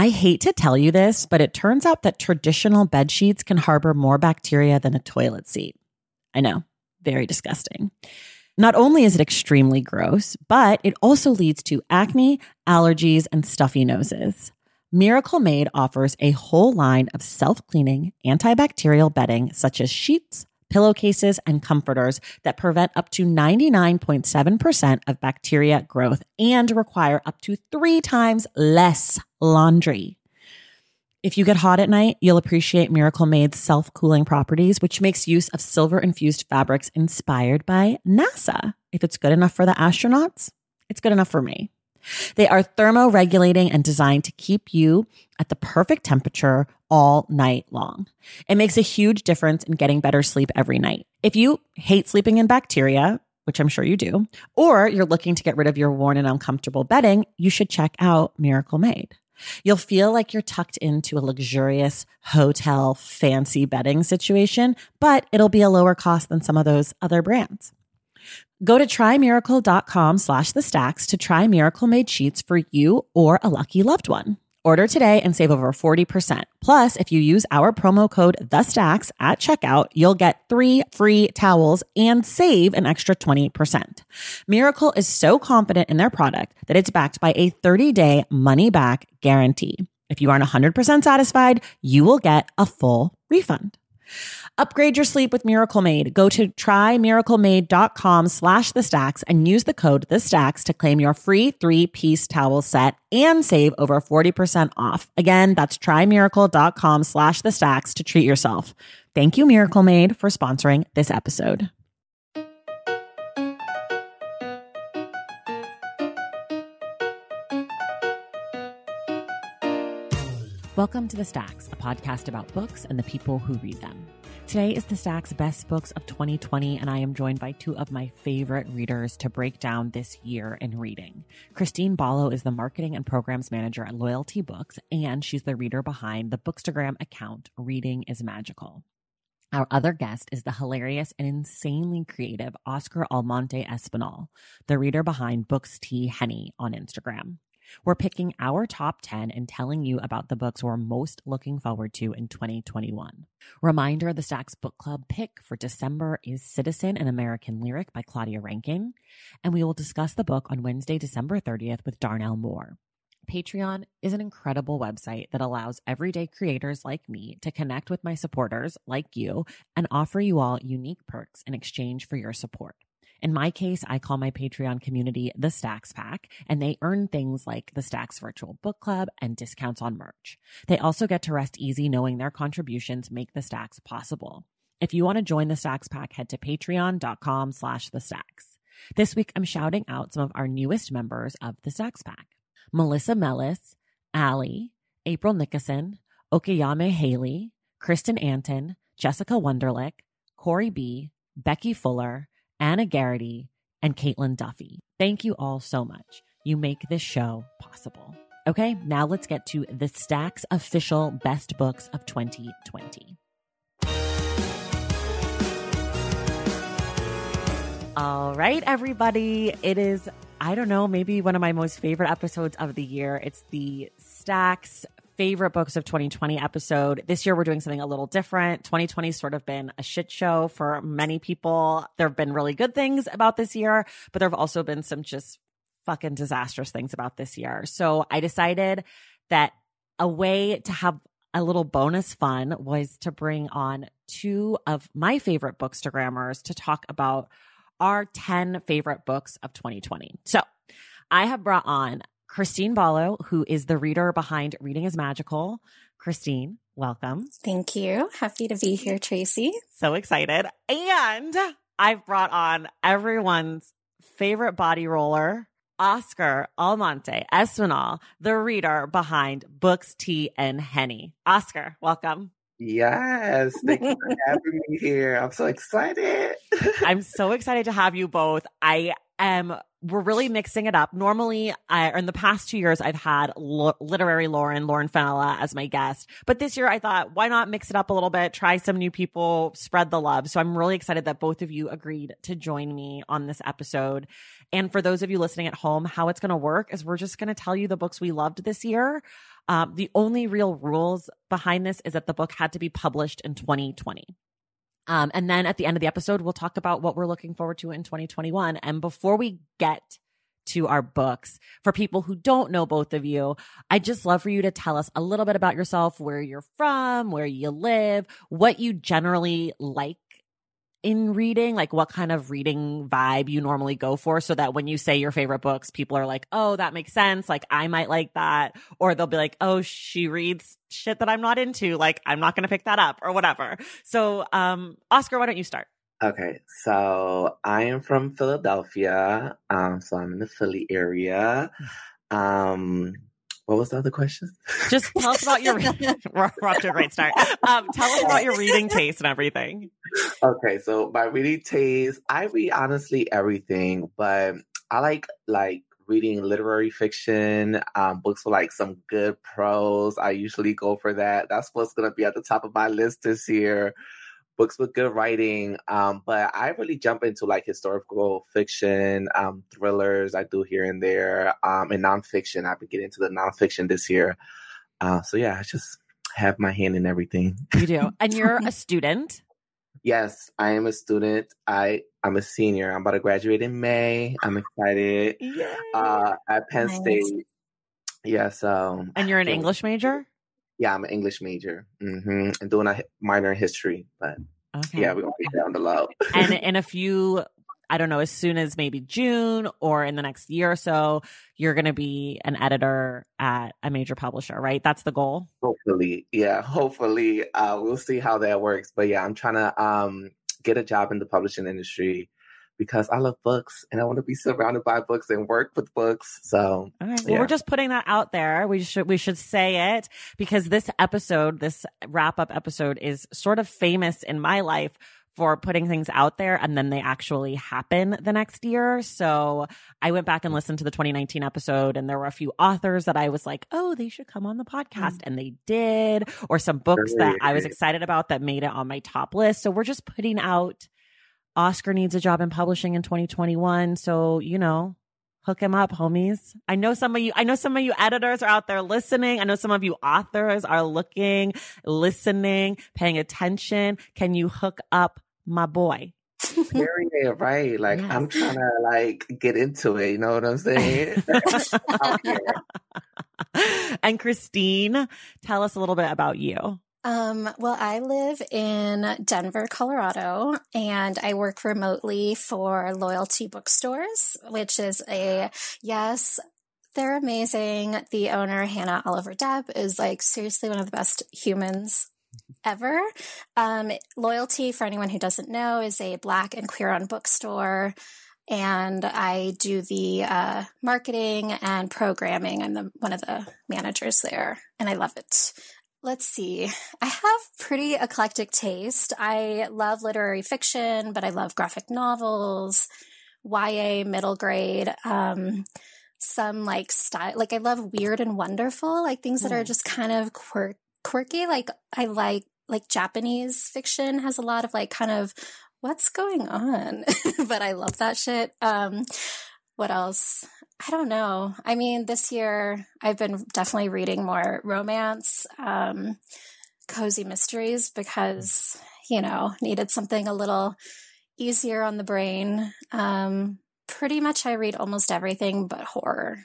I hate to tell you this, but it turns out that traditional bed sheets can harbor more bacteria than a toilet seat. I know, very disgusting. Not only is it extremely gross, but it also leads to acne, allergies, and stuffy noses. Miracle Made offers a whole line of self-cleaning, antibacterial bedding such as sheets, pillowcases, and comforters that prevent up to 99.7% of bacteria growth and require up to 3 times less laundry. If you get hot at night, you'll appreciate Miracle Made's self-cooling properties, which makes use of silver-infused fabrics inspired by NASA. If it's good enough for the astronauts, it's good enough for me. They are thermoregulating and designed to keep you at the perfect temperature all night long. It makes a huge difference in getting better sleep every night. If you hate sleeping in bacteria, which I'm sure you do, or you're looking to get rid of your worn and uncomfortable bedding, you should check out Miracle Made. You'll feel like you're tucked into a luxurious hotel fancy bedding situation, but it'll be a lower cost than some of those other brands. Go to trymiracle.com/thestacks to try Miracle Made sheets for you or a lucky loved one. Order today and save over 40%. Plus, if you use our promo code THESTACKS at checkout, you'll get 3 free towels and save an extra 20%. Miracle is so confident in their product that it's backed by a 30-day money-back guarantee. If you aren't 100% satisfied, you will get a full refund. Upgrade your sleep with Miracle Made. Go to trymiraclemade.com/thestacks and use the code THESTACKS to claim your free 3-piece towel set and save over 40% off. Again, that's trymiracle.com/thestacks to treat yourself. Thank you, Miracle Made, for sponsoring this episode. Welcome to The Stacks, a podcast about books and the people who read them. Today is The Stacks Best Books of 2020, and I am joined by 2 of my favorite readers to break down this year in reading. Christine Ballo is the marketing and programs manager at Loyalty Books, and she's the reader behind the Bookstagram account, Reading is Magical. Our other guest is the hilarious and insanely creative Oscar Almonte Espinal, the reader behind Books T. Henny on Instagram. We're picking our top 10 and telling you about the books we're most looking forward to in 2021. Reminder, the Stacks Book Club pick for December is Citizen: An American Lyric by Claudia Rankine, and we will discuss the book on Wednesday, December 30th with Darnell Moore. Patreon is an incredible website that allows everyday creators like me to connect with my supporters like you and offer you all unique perks in exchange for your support. In my case, I call my Patreon community the Stacks Pack, and they earn things like the Stacks Virtual Book Club and discounts on merch. They also get to rest easy knowing their contributions make the Stacks possible. If you want to join the Stacks Pack, head to patreon.com/thestacks. This week, I'm shouting out some of our newest members of the Stacks Pack: Melissa Mellis, Allie, April Nickerson, Okayame Haley, Kristen Anton, Jessica Wunderlich, Corey B., Becky Fuller, Anna Garrity, and Caitlin Duffy. Thank you all so much. You make this show possible. Okay, now let's get to the Stacks official best books of 2020. All right, everybody. It is, I don't know, maybe one of my most favorite episodes of the year. It's the Stacks favorite books of 2020 episode. This year, we're doing something a little different. 2020 has sort of been a shit show for many people. There have been really good things about this year, but there have also been some just fucking disastrous things about this year. So I decided that a way to have a little bonus fun was to bring on 2 of my favorite bookstagrammers to talk about our 10 favorite books of 2020. So I have brought on Christine Ballo, who is the reader behind Reading is Magical. Christine, welcome. Thank you. Happy to be here, Tracy. So excited. And I've brought on everyone's favorite body roller, Oscar Almonte Espinal, the reader behind Books T. and Henny. Oscar, welcome. Yes, thank you for having me here. I'm so excited. I'm so excited to have you both. We're really mixing it up. Normally, in the past 2 years, I've had literary Lauren Fenella as my guest. But this year, I thought, why not mix it up a little bit, try some new people, spread the love. So I'm really excited that both of you agreed to join me on this episode. And for those of you listening at home, how it's going to work is we're just going to tell you the books we loved this year. The only real rules behind this is that the book had to be published in 2020. And then at the end of the episode, we'll talk about what we're looking forward to in 2021. And before we get to our books, for people who don't know both of you, I'd just love for you to tell us a little bit about yourself, where you're from, where you live, what you generally like in reading, like what kind of reading vibe you normally go for, so that when you say your favorite books, people are like, oh, that makes sense. Like, I might like that. Or they'll be like, oh, she reads shit that I'm not into. Like, I'm not going to pick that up or whatever. So, Oscar, why don't you start? Okay, so I am from Philadelphia. So I'm in the Philly area. What was the other question? Just tell us about your we're off to a great start. Tell us about your reading taste and everything. Okay, so my reading taste, I read honestly everything, but I like reading literary fiction, books with like some good prose. I usually go for that. That's what's gonna be at the top of my list this year. Books with good writing. But I really jump into like historical fiction, thrillers I do here and there, and nonfiction. I've been getting into the nonfiction this year. So yeah, I just have my hand in everything. You do. And you're a student. Yes, I am a student. I'm a senior. I'm about to graduate in May. I'm excited. At Penn State. Yeah, so. And you're an English major? Yeah, I'm an English major. And doing a minor in history. But yeah, we're going to be down the low. And in a few, I don't know, as soon as maybe June or in the next year or so, you're going to be an editor at a major publisher, right? That's the goal? Hopefully. Yeah, hopefully. We'll see how that works. But yeah, I'm trying to get a job in the publishing industry because I love books and I want to be surrounded by books and work with books. So, all right. Well, we're just putting that out there. We should say it because this episode, this wrap up episode is sort of famous in my life for putting things out there and then they actually happen the next year. So I went back and listened to the 2019 episode and there were a few authors that I was like, oh, they should come on the podcast. And they did, or some books that I was excited about that made it on my top list. So we're just putting out Oscar needs a job in publishing in 2021. So, hook him up, homies. I know some of you editors are out there listening. I know some of you authors are listening, paying attention. Can you hook up my boy? Period, right? Like, yes. I'm trying to get into it. You know what I'm saying? And Christine, tell us a little bit about you. Well, I live in Denver, Colorado, and I work remotely for Loyalty Bookstores, which is yes, they're amazing. The owner, Hannah Oliver Deb, is seriously one of the best humans ever. Loyalty, for anyone who doesn't know, is a Black and queer-owned bookstore. And I do the marketing and programming. I'm one of the managers there, and I love it. Let's see. I have pretty eclectic taste. I love literary fiction, but I love graphic novels, YA, middle grade, some style. I love weird and wonderful, things that are just kind of quirky. I like Japanese fiction has a lot of kind of what's going on, but I love that shit. What else? I don't know. I mean, this year I've been definitely reading more romance, cozy mysteries because, needed something a little easier on the brain. Pretty much I read almost everything but horror.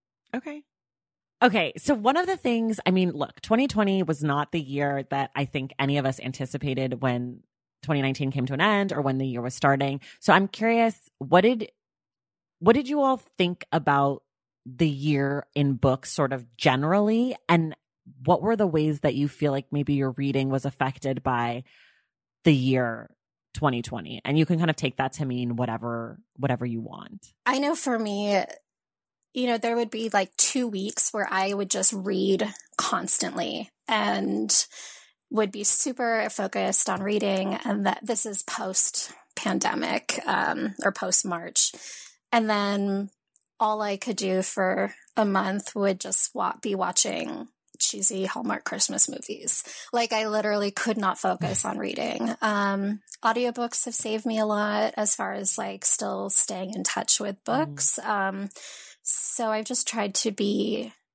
Okay. So one of the things, look, 2020 was not the year that I think any of us anticipated when 2019 came to an end or when the year was starting. So I'm curious, what did you all think about the year in books sort of generally? And what were the ways that you feel like maybe your reading was affected by the year 2020? And you can kind of take that to mean whatever you want. I know for me, there would be 2 weeks where I would just read constantly and would be super focused on reading. And that this is post-pandemic or post-March. And then all I could do for a month would just be watching cheesy Hallmark Christmas movies. I literally could not focus on reading. Audiobooks have saved me a lot as far as still staying in touch with books. So I've just tried to be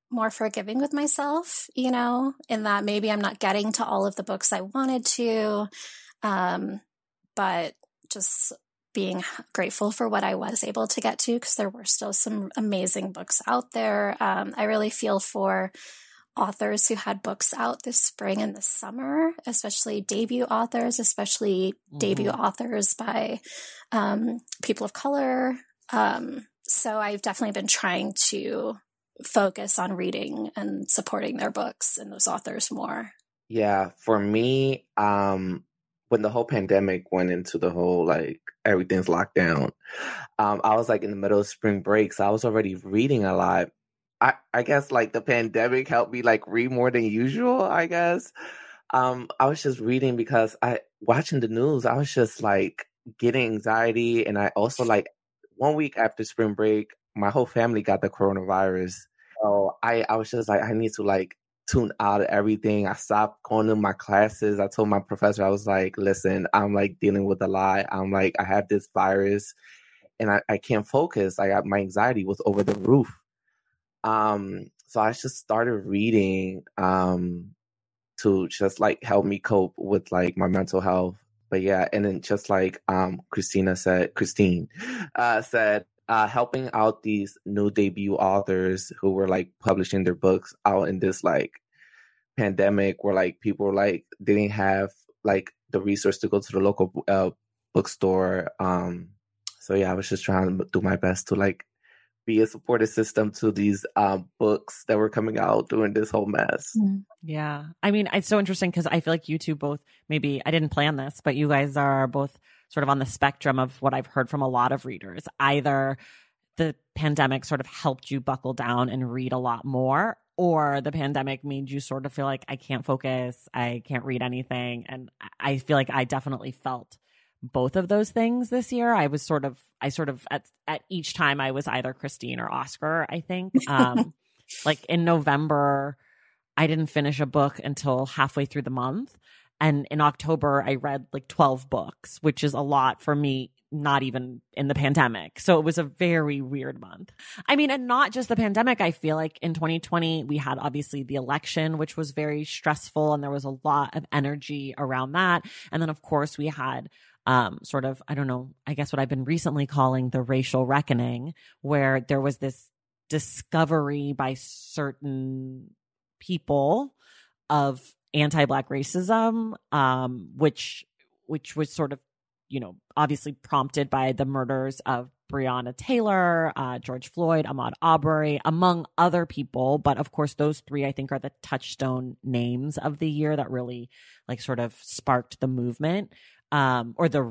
more forgiving with myself, you know, in that maybe I'm not getting to all of the books I wanted to, but just being grateful for what I was able to get to, because there were still some amazing books out there. I really feel for authors who had books out this spring and this summer, especially debut authors, debut authors by people of color. So I've definitely been trying to focus on reading and supporting their books and those authors more. Yeah, for me, when the whole pandemic went into the whole, like, everything's locked down, I was like in the middle of spring break, so I was already reading a lot. I guess like the pandemic helped me like read more than usual, I guess. I was just reading because watching the news, I was just like getting anxiety. And I also, like, 1 week after spring break, my whole family got the coronavirus. So I was just like, I need to like tune out of everything. I stopped going to my classes. I told my professor, I was like, listen, I'm like dealing with a lot. I'm like, I have this virus and I can't focus. My anxiety was over the roof. So I just started reading to just like help me cope with like my mental health. But yeah, and then just like Christine said, helping out these new debut authors who were like publishing their books out in this like pandemic where like people like didn't have like the resource to go to the local bookstore. So yeah, I was just trying to do my best to like be a supportive system to these books that were coming out during this whole mess. Yeah. I mean, it's so interesting because I feel like you two both, maybe I didn't plan this, but you guys are both sort of on the spectrum of what I've heard from a lot of readers. Either the pandemic sort of helped you buckle down and read a lot more, or the pandemic made you sort of feel like I can't focus, I can't read anything. And I feel like I definitely felt both of those things this year. I sort of at each time I was either Christine or Oscar, I think. Like in November, I didn't finish a book until halfway through the month. And in October, I read like 12 books, which is a lot for me, not even in the pandemic. So it was a very weird month. I mean, and not just the pandemic. I feel like in 2020, we had obviously the election, which was very stressful. And there was a lot of energy around that. And then, of course, we had sort of, I don't know, I guess what I've been recently calling the racial reckoning, where there was this discovery by certain people of anti-Black racism, which was sort of, you know, obviously prompted by the murders of Breonna Taylor, George Floyd, Ahmaud Arbery, among other people. But of course, those three, I think, are the touchstone names of the year that really like sort of sparked the movement, or the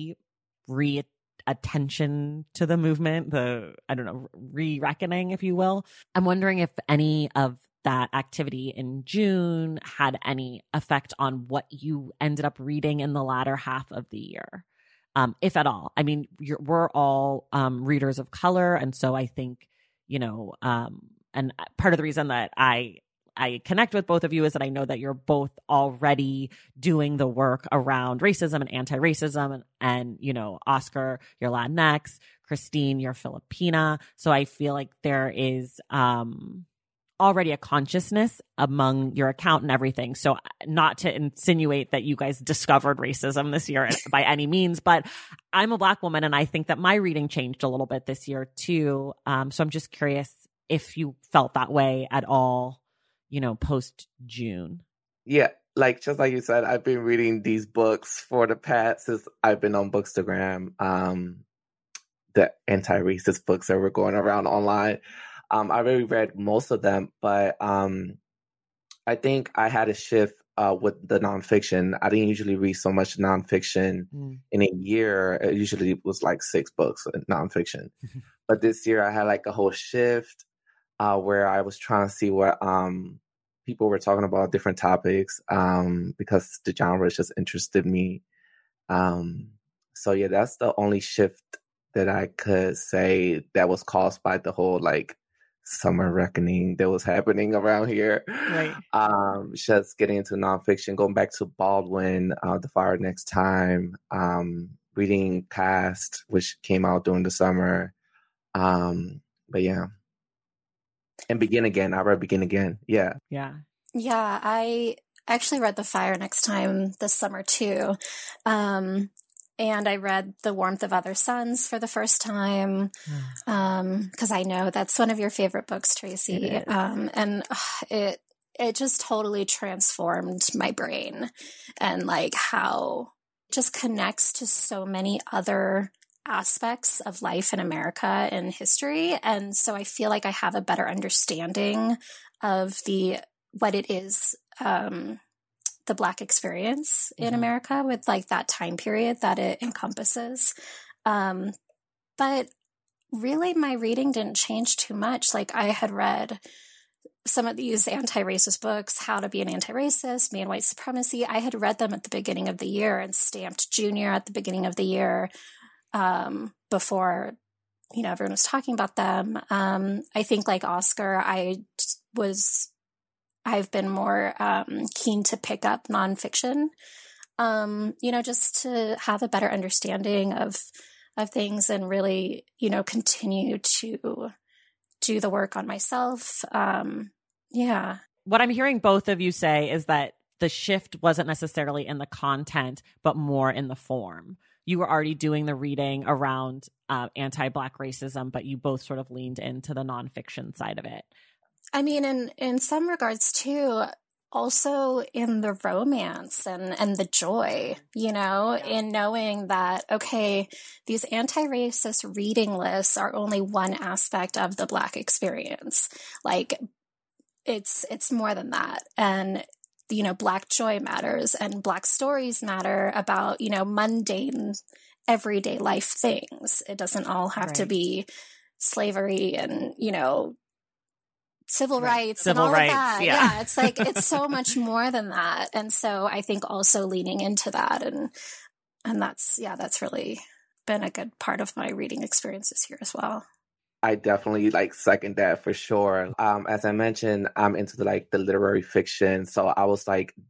attention to the movement, re-reckoning, if you will. I'm wondering if any of that activity in June had any effect on what you ended up reading in the latter half of the year, if at all. I mean, we're all readers of color. And so I think, you know, and part of the reason that I connect with both of you is that I know that you're both already doing the work around racism and anti-racism. And you know, Oscar, you're Latinx, Christine, you're Filipina. So I feel like there is already a consciousness among your account and everything. So not to insinuate that you guys discovered racism this year by any means, but I'm a Black woman and I think that my reading changed a little bit this year too. So I'm just curious if you felt that way at all, you know, post June. Yeah, like just like you said, I've been reading these books for the past since I've been on Bookstagram, the anti-racist books that were going around online. I already read most of them, but I think I had a shift with the nonfiction. I didn't usually read so much nonfiction in a year. It usually was like 6 books in nonfiction. But this year I had like a whole shift where I was trying to see what people were talking about, different topics, because the genre just interested me. So yeah, that's the only shift that I could say that was caused by the whole like summer reckoning that was happening around here. Right. Just getting into nonfiction, going back to Baldwin, The Fire Next Time, reading Past, which came out during the summer. But yeah. And Begin Again. I read Begin Again. Yeah. Yeah. Yeah, I actually read The Fire Next Time this summer too. And I read The Warmth of Other Suns for the first time, because I know that's one of your favorite books, Tracy. And it just totally transformed my brain, and like how it just connects to so many other aspects of life in America and history. And so I feel like I have a better understanding of what it is, the Black experience in America, with like that time period that it encompasses. But really my reading didn't change too much. Like I had read some of these anti-racist books, How to Be an Anti-Racist, Me and White Supremacy. I had read them at the beginning of the year and stamped junior at the beginning of the year, before, everyone was talking about them. I think like Oscar, I've been more keen to pick up nonfiction, just to have a better understanding of things, and really, continue to do the work on myself. Yeah. What I'm hearing both of you say is that the shift wasn't necessarily in the content, but more in the form. You were already doing the reading around anti-Black racism, but you both sort of leaned into the nonfiction side of it. I mean, in some regards too, also in the romance and the joy, in knowing that, okay, these anti-racist reading lists are only one aspect of the Black experience. Like it's more than that. And, Black joy matters, and Black stories matter about, mundane, everyday life things. It doesn't all have to be slavery and, civil rights and all of that. Yeah. It's like, it's so much more than that. And so I think also leaning into that, and that's really been a good part of my reading experience this year as well. I definitely second that for sure. As I mentioned, I'm into the literary fiction. So I was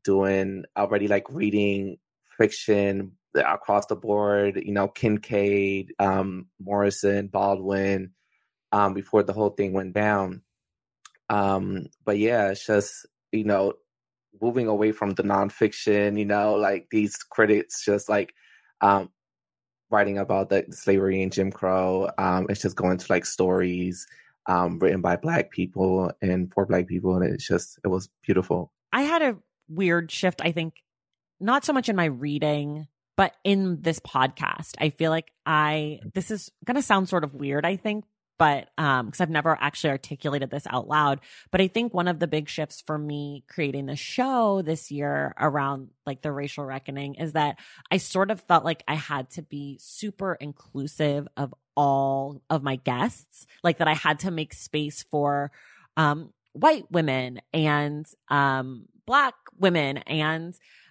reading fiction across the board, Kincaid, Morrison, Baldwin, before the whole thing went down. But yeah, it's just, moving away from the nonfiction, these critics just writing about the slavery and Jim Crow. It's just going to stories written by Black people and for Black people. And it was beautiful. I had a weird shift, I think, not so much in my reading, but in this podcast. I feel like this is going to sound sort of weird, I think, but because I've never actually articulated this out loud. But I think one of the big shifts for me creating the show this year around the racial reckoning is that I sort of felt like I had to be super inclusive of all of my guests, like that I had to make space for white women and Black women and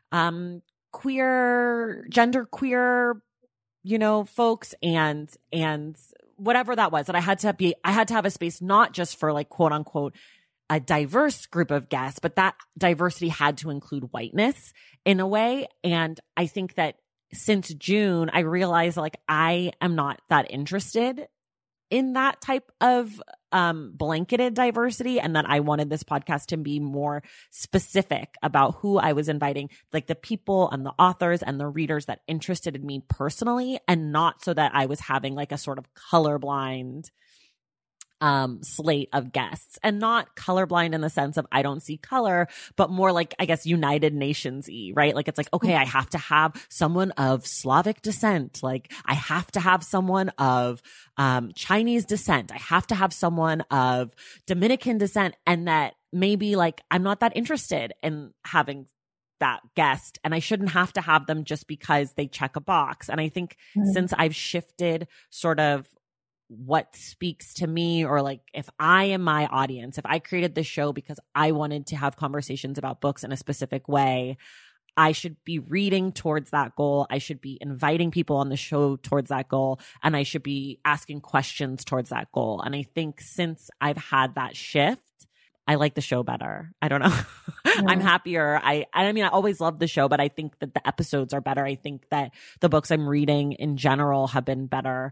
genderqueer, folks and whatever that was, that I had to have a space, not just for quote unquote a diverse group of guests, but that diversity had to include whiteness in a way. And I think that since June, I realized I am not that interested in that type of blanketed diversity, and that I wanted this podcast to be more specific about who I was inviting, the people and the authors and the readers that interested in me personally, and not so that I was having a sort of colorblind slate of guests, and not colorblind in the sense of I don't see color, but more I guess United Nations-y, right? It's okay, I have to have someone of Slavic descent. I have to have someone of Chinese descent. I have to have someone of Dominican descent, and that maybe I'm not that interested in having that guest, and I shouldn't have to have them just because they check a box. And I think since I've shifted sort of what speaks to me, or if I am my audience, if I created this show because I wanted to have conversations about books in a specific way, I should be reading towards that goal. I should be inviting people on the show towards that goal, and I should be asking questions towards that goal. And I think since I've had that shift, I like the show better. I don't know. I'm happier. I mean, I always loved the show, but I think that the episodes are better. I think that the books I'm reading in general have been better.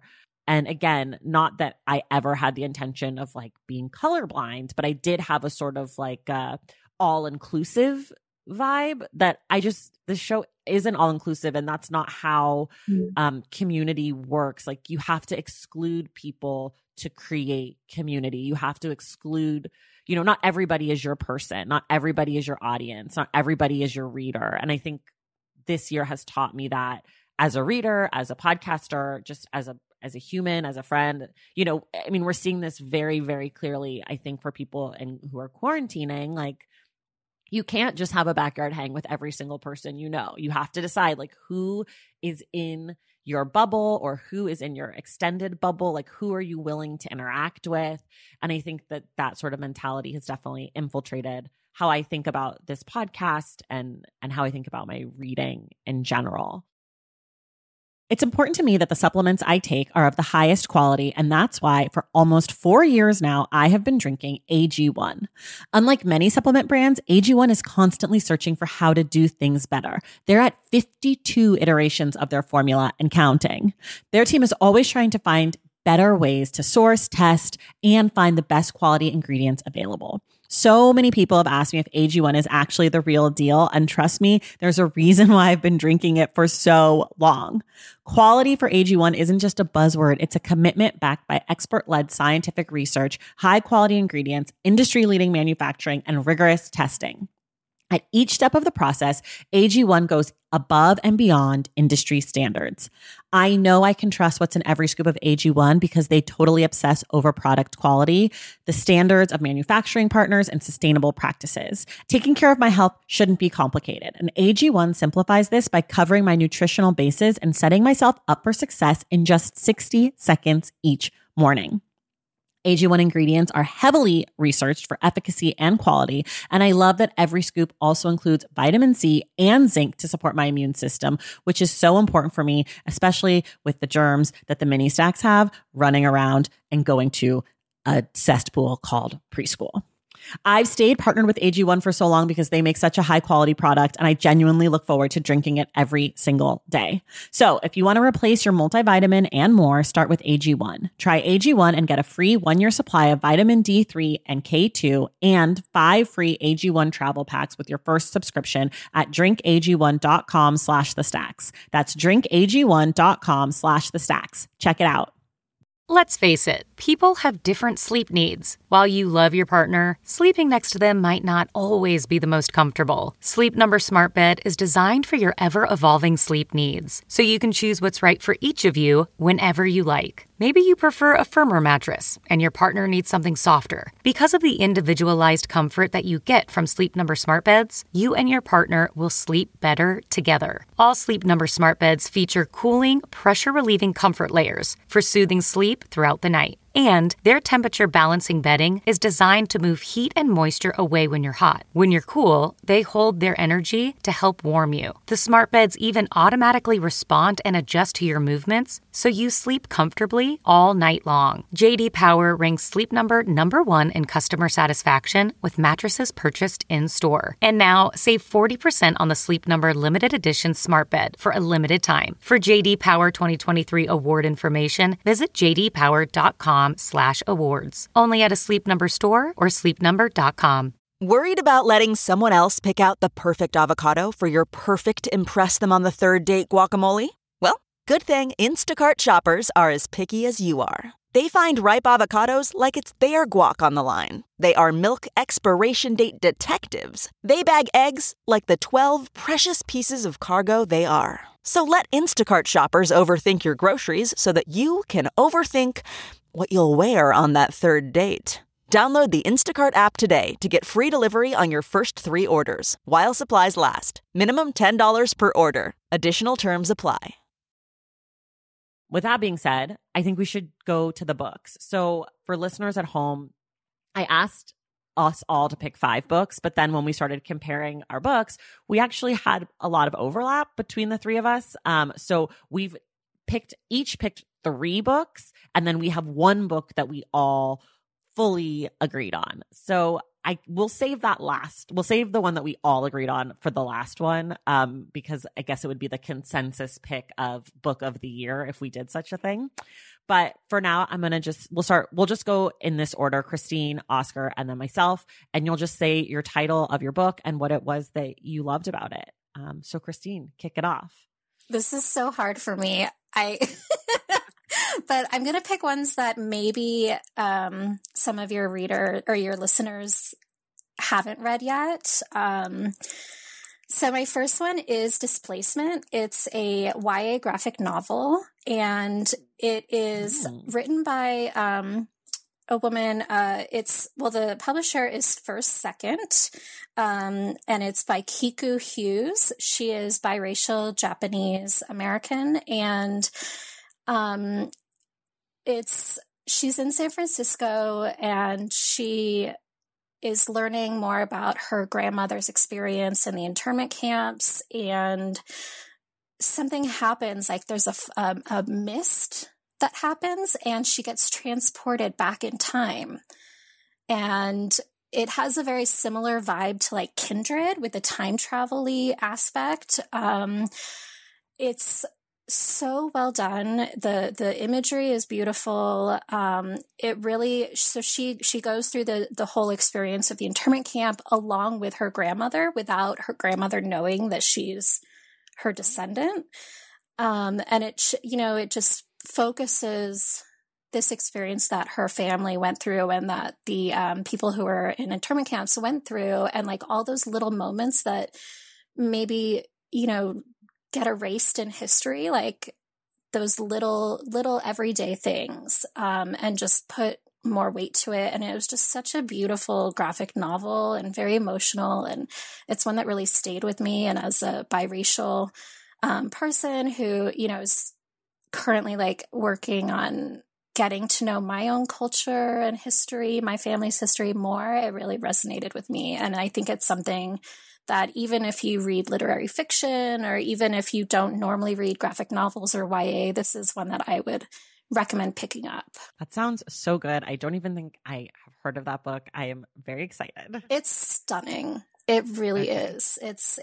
And again, not that I ever had the intention of like being colorblind, but I did have a sort of like all-inclusive vibe that the show isn't all-inclusive, and that's not how community works. Like you have to exclude people to create community. You have to exclude, not everybody is your person, not everybody is your audience, not everybody is your reader. And I think this year has taught me that as a reader, as a podcaster, just as a human, as a friend. We're seeing this very, very clearly, I think, for people who are quarantining. Like, you can't just have a backyard hang with every single person you know. You have to decide like who is in your bubble or who is in your extended bubble. Like, who are you willing to interact with? And I think that sort of mentality has definitely infiltrated how I think about this podcast and how I think about my reading in general. It's important to me that the supplements I take are of the highest quality, and that's why for almost 4 years now, I have been drinking AG1. Unlike many supplement brands, AG1 is constantly searching for how to do things better. They're at 52 iterations of their formula and counting. Their team is always trying to find better ways to source, test, and find the best quality ingredients available. So many people have asked me if AG1 is actually the real deal. And trust me, there's a reason why I've been drinking it for so long. Quality for AG1 isn't just a buzzword. It's a commitment backed by expert-led scientific research, high-quality ingredients, industry-leading manufacturing, and rigorous testing. At each step of the process, AG1 goes above and beyond industry standards. I know I can trust what's in every scoop of AG1 because they totally obsess over product quality, the standards of manufacturing partners, and sustainable practices. Taking care of my health shouldn't be complicated, and AG1 simplifies this by covering my nutritional bases and setting myself up for success in just 60 seconds each morning. AG1 ingredients are heavily researched for efficacy and quality, and I love that every scoop also includes vitamin C and zinc to support my immune system, which is so important for me, especially with the germs that the mini stacks have running around and going to a cesspool called preschool. I've stayed partnered with AG1 for so long because they make such a high quality product, and I genuinely look forward to drinking it every single day. So if you want to replace your multivitamin and more, start with AG1. Try AG1 and get a free 1-year supply of vitamin D3 and K2 and 5 free AG1 travel packs with your first subscription at drinkag1.com/thestacks. That's drinkag1.com/thestacks. Check it out. Let's face it, people have different sleep needs. While you love your partner, sleeping next to them might not always be the most comfortable. Sleep Number Smart Bed is designed for your ever-evolving sleep needs, so you can choose what's right for each of you whenever you like. Maybe you prefer a firmer mattress and your partner needs something softer. Because of the individualized comfort that you get from Sleep Number Smart Beds, you and your partner will sleep better together. All Sleep Number Smart Beds feature cooling, pressure-relieving comfort layers for soothing sleep throughout the night. And their temperature balancing bedding is designed to move heat and moisture away when you're hot. When you're cool, they hold their energy to help warm you. The smart beds even automatically respond and adjust to your movements, so you sleep comfortably all night long. J.D. Power ranks Sleep Number #1 in customer satisfaction with mattresses purchased in-store. And now, save 40% on the Sleep Number limited edition smart bed for a limited time. For J.D. Power 2023 award information, visit jdpower.com/awards. Only at a Sleep Number store or sleepnumber.com. Worried about letting someone else pick out the perfect avocado for your perfect impress them on the third date guacamole? Well, good thing Instacart shoppers are as picky as you are. They find ripe avocados like it's their guac on the line. They are milk expiration date detectives. They bag eggs like the 12 precious pieces of cargo they are. So let Instacart shoppers overthink your groceries so that you can overthink what you'll wear on that third date. Download the Instacart app today to get free delivery on your first 3 orders, while supplies last. Minimum $10 per order. Additional terms apply. With that being said, I think we should go to the books. So for listeners at home, I asked us all to pick 5 books, but then when we started comparing our books, we actually had a lot of overlap between the 3 of us. So we've each picked 3 books, and then we have 1 book that we all fully agreed on. So we'll save that last. We'll save the one that we all agreed on for the last one, because I guess it would be the consensus pick of book of the year if we did such a thing. But for now, we'll just go in this order: Christine, Oscar, and then myself. And you'll just say your title of your book and what it was that you loved about it. So Christine, kick it off. This is so hard for me. But I'm going to pick ones that maybe some of your reader or your listeners haven't read yet. So my first one is Displacement. It's a YA graphic novel, and it is written by a woman. The publisher is First Second, and it's by Kiku Hughes. She is biracial Japanese American, and she's in San Francisco, and she is learning more about her grandmother's experience in the internment camps, and something happens, like there's a mist that happens, and she gets transported back in time. And it has a very similar vibe to like Kindred with the time travel-y aspect. It's so well done. The imagery is beautiful. She goes through the whole experience of the internment camp along with her grandmother without her grandmother knowing that she's her descendant. And it just focuses this experience that her family went through and that the people who were in internment camps went through, and like all those little moments that maybe, get erased in history, like those little everyday things, and just put more weight to it. And it was just such a beautiful graphic novel and very emotional. And it's one that really stayed with me. And as a biracial person who, is currently like working on getting to know my own culture and history, my family's history more, it really resonated with me. And I think it's something that even if you read literary fiction, or even if you don't normally read graphic novels or YA, this is one that I would recommend picking up. That sounds so good. I don't even think I have heard of that book. I am very excited. It's stunning. It really is.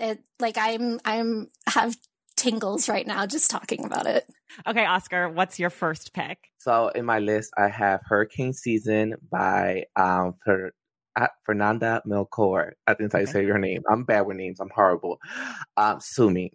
I'm have tingles right now just talking about it. Okay, Oscar, what's your first pick? So in my list, I have Hurricane Season by Fernanda Melchor. I think I say her name. I'm bad with names. I'm horrible. Sue me.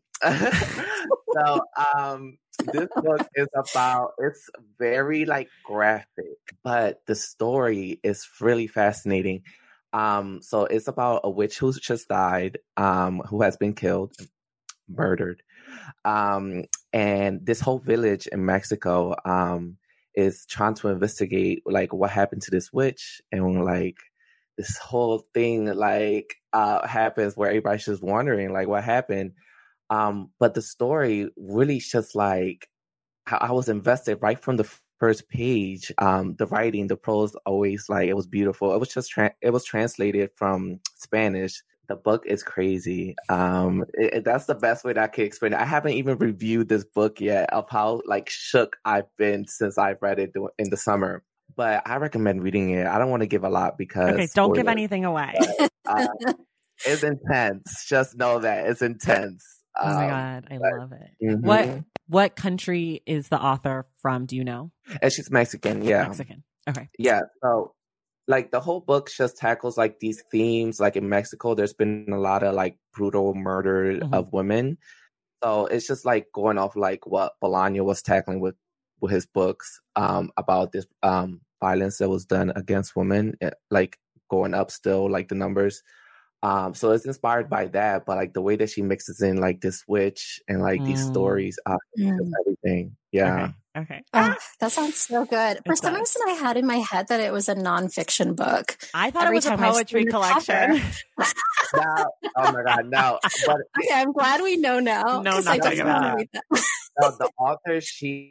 So this book is it's very like graphic, but the story is really fascinating. So it's about a witch who's just died, who has been murdered. And this whole village in Mexico is trying to investigate like what happened to this witch, and like this whole thing happens where everybody's just wondering like what happened. But the story really just like how I was invested right from the first page. The writing, the prose, always like it was beautiful. It was just it was translated from Spanish. The book is crazy. That's the best way that I can explain it. I haven't even reviewed this book yet of how like shook I've been since I've read it in the summer. But I recommend reading it. I don't want to give a lot because don't give anything away. It's intense. Just know that it's intense. Oh my God, I love it. Mm-hmm. What country is the author from? Do you know? And she's Mexican. Yeah, Mexican. Okay. Yeah. So, like the whole book just tackles like these themes. Like in Mexico, there's been a lot of like brutal murder of women. So it's just like going off like what Bolaño was tackling with his books about this violence that was done against women, like going up still, like the numbers. So it's inspired by that, but like the way that she mixes in like this witch and like these stories, everything. Yeah. Okay. That sounds so good. For some reason, I had in my head that it was a nonfiction book. I thought it was a poetry collection. No, oh my God, no. But okay, I'm glad we know now. No, nothing about that. No, the author, she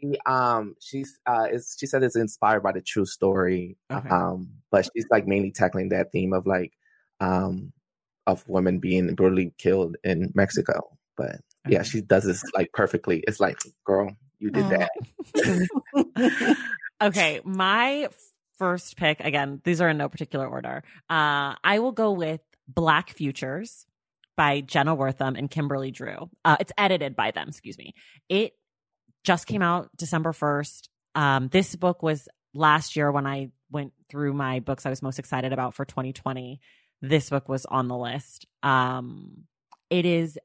said it's inspired by the true story. Okay. But she's like mainly tackling that theme of like of women being brutally killed in Mexico. But yeah, she does this like perfectly. It's like, girl, you did that. Okay, my first pick, again, these are in no particular order. I will go with Black Futures by Jenna Wortham and Kimberly Drew. It's edited by them, excuse me. It just came out December 1st. This book was last year when I went through my books I was most excited about for 2020. This book was on the list. It is,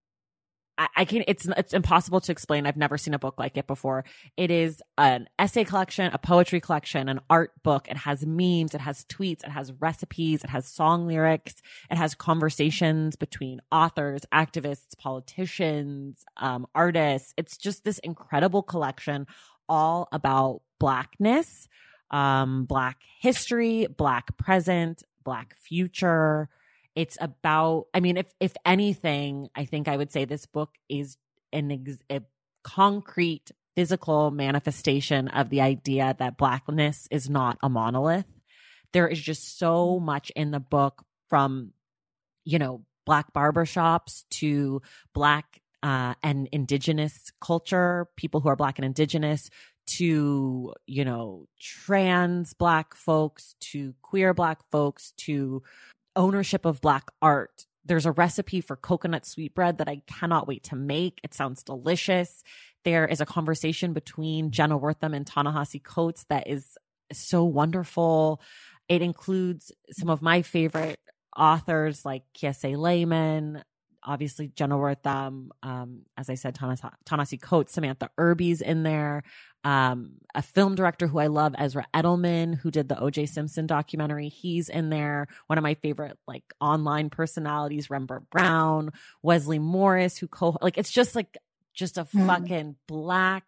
it's impossible to explain. I've never seen a book like it before. It is an essay collection, a poetry collection, an art book. It has memes, it has tweets, it has recipes, it has song lyrics, it has conversations between authors, activists, politicians, artists. It's just this incredible collection all about Blackness, Black history, Black present, Black future. It's about, I mean, if anything, I think I would say this book is a concrete physical manifestation of the idea that Blackness is not a monolith. There is just so much in the book, from, you know, Black barbershops to Black and Indigenous culture, people who are Black and Indigenous, to, you know, trans Black folks, to queer Black folks, to ownership of Black art. There's a recipe for coconut sweetbread that I cannot wait to make. It sounds delicious. There is a conversation between Jenna Wortham and Ta-Nehisi Coates that is so wonderful. It includes some of my favorite authors like Kiese Layman, obviously Jenna Wortham, as I said, Ta-Nehisi Coates, Samantha Irby's in there. A film director who I love, Ezra Edelman, who did the O.J. Simpson documentary. He's in there. One of my favorite like online personalities, Rembert Brown, Wesley Morris, it's just a fucking Black,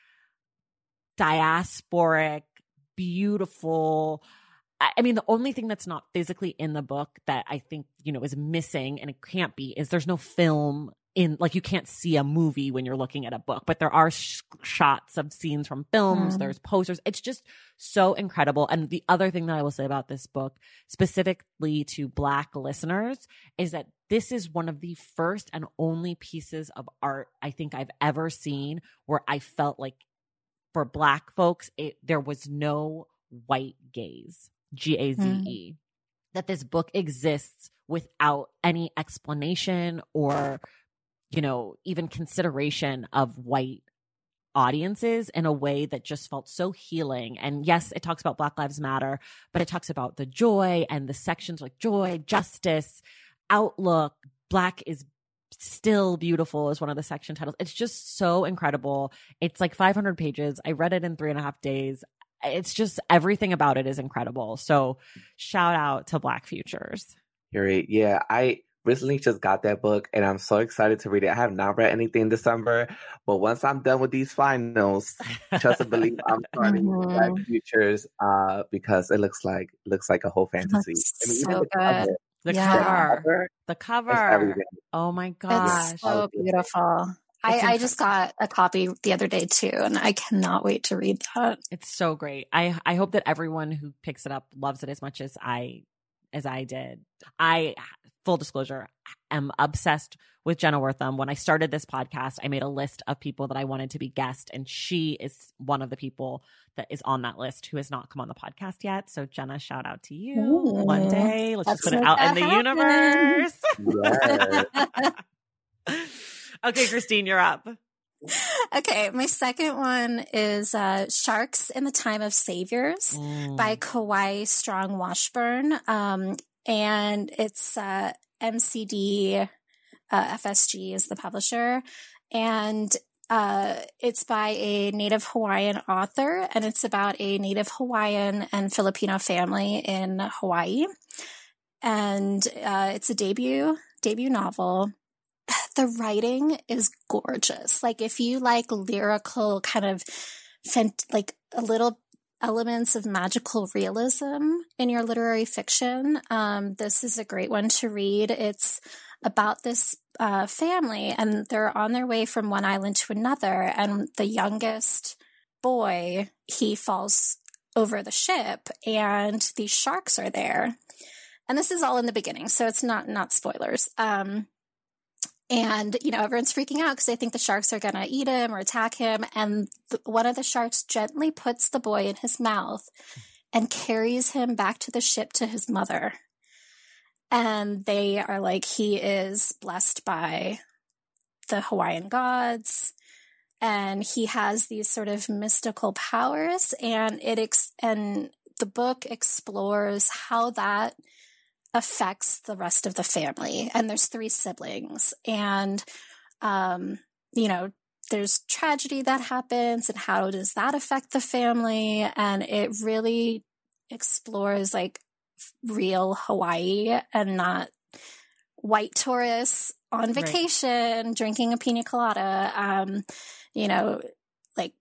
diasporic, beautiful. I mean, the only thing that's not physically in the book that I think, you know, is missing, and it can't be, is there's no film in, like, you can't see a movie when you're looking at a book, but there are shots of scenes from films. There's posters. It's just so incredible. And the other thing that I will say about this book, specifically to Black listeners, is that this is one of the first and only pieces of art I think I've ever seen where I felt like for Black folks, there was no white gaze, Gaze, that this book exists without any explanation or, you know, even consideration of white audiences, in a way that just felt so healing. And yes, it talks about Black Lives Matter, but it talks about the joy and the sections like joy, justice, outlook. Black is still beautiful is one of the section titles. It's just so incredible. It's like 500 pages. I read it in 3.5 days. It's just, everything about it is incredible. So shout out to Black Futures. Great. Yeah, I recently just got that book and I'm so excited to read it. I have not read anything in December, but once I'm done with these finals, trust and believe I'm starting with Black Futures because it looks like a whole fantasy. I mean, so good. The cover. Oh my gosh. It's so beautiful. I just got a copy the other day too, and I cannot wait to read that. It's so great. I hope that everyone who picks it up loves it as much as I did. Full disclosure, am obsessed with Jenna Wortham. When I started this podcast, I made a list of people that I wanted to be guests, and she is one of the people that is on that list who has not come on the podcast yet. So Jenna, shout out to you. Ooh, one day. Let's just put it out in the universe. Yes. Okay, Christine, you're up. Okay, my second one is Sharks in the Time of Saviors by Kawai Strong Washburn. And it's MCD FSG is the publisher. And it's by a Native Hawaiian author, and it's about a Native Hawaiian and Filipino family in Hawaii. And it's a debut novel. The writing is gorgeous. Like, if you like lyrical kind of like a little elements of magical realism in your literary fiction, this is a great one to read. It's about this family, and they're on their way from one island to another, and the youngest boy, he falls over the ship, and these sharks are there. And this is all in the beginning, so it's not spoilers. And, you know, everyone's freaking out because they think the sharks are going to eat him or attack him. And one of the sharks gently puts the boy in his mouth and carries him back to the ship to his mother. And they are like, he is blessed by the Hawaiian gods. and he has these sort of mystical powers, and and the book explores how that affects the rest of the family. And there's 3 siblings, and there's tragedy that happens, and how does that affect the family? And it really explores like real Hawaii and not white tourists on vacation drinking a pina colada. Like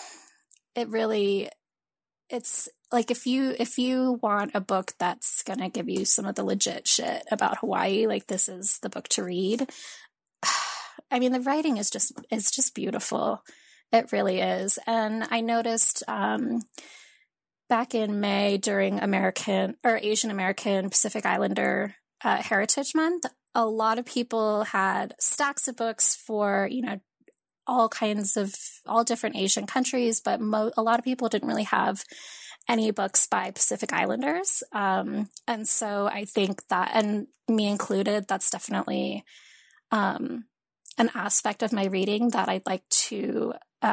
it's like if you want a book that's gonna give you some of the legit shit about Hawaii, like this is the book to read. I mean, the writing is just beautiful. It really is. And I noticed back in May during Asian American Pacific Islander Heritage Month, a lot of people had stacks of books for, all different Asian countries, but a lot of people didn't really have any books by Pacific Islanders. And so I think that, and me included, that's definitely an aspect of my reading that I'd like to,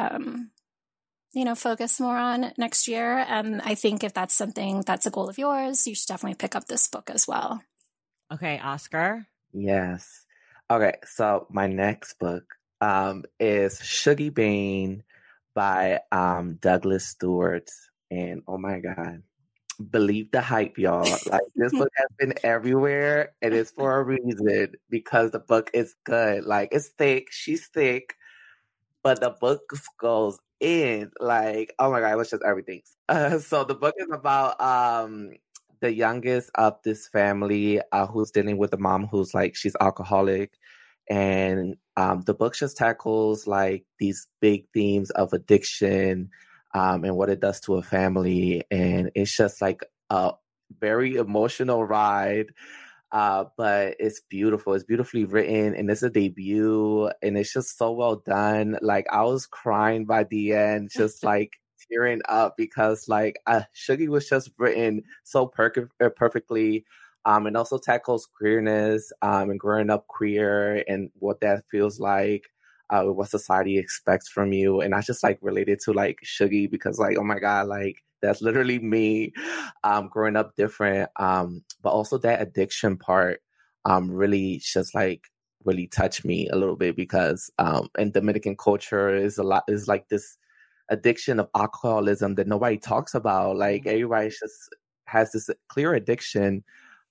focus more on next year. And I think if that's something that's a goal of yours, you should definitely pick up this book as well. Okay, Oscar. Yes. Okay, so my next book is Shuggie Bain by Douglas Stewart. And oh my God, believe the hype, y'all. Like, this book has been everywhere, and it's for a reason, because the book is good. Like, it's thick, she's thick, but the book goes in. Like, oh my God, it's just everything. So the book is about the youngest of this family who's dealing with a mom who's like, she's alcoholic. And the book just tackles like these big themes of addiction, and what it does to a family. And it's just like a very emotional ride, but it's beautiful. It's beautifully written, and it's a debut, and it's just so well done. Like, I was crying by the end, just like tearing up, because like Shuggie was just written so perfectly. And also tackles queerness and growing up queer and what that feels like. What society expects from you. And I just like related to like Shuggie, because like, oh my God, like that's literally me growing up different. But also that addiction part really just like really touched me a little bit, because in Dominican culture is like this addiction of alcoholism that nobody talks about. Like, everybody just has this clear addiction.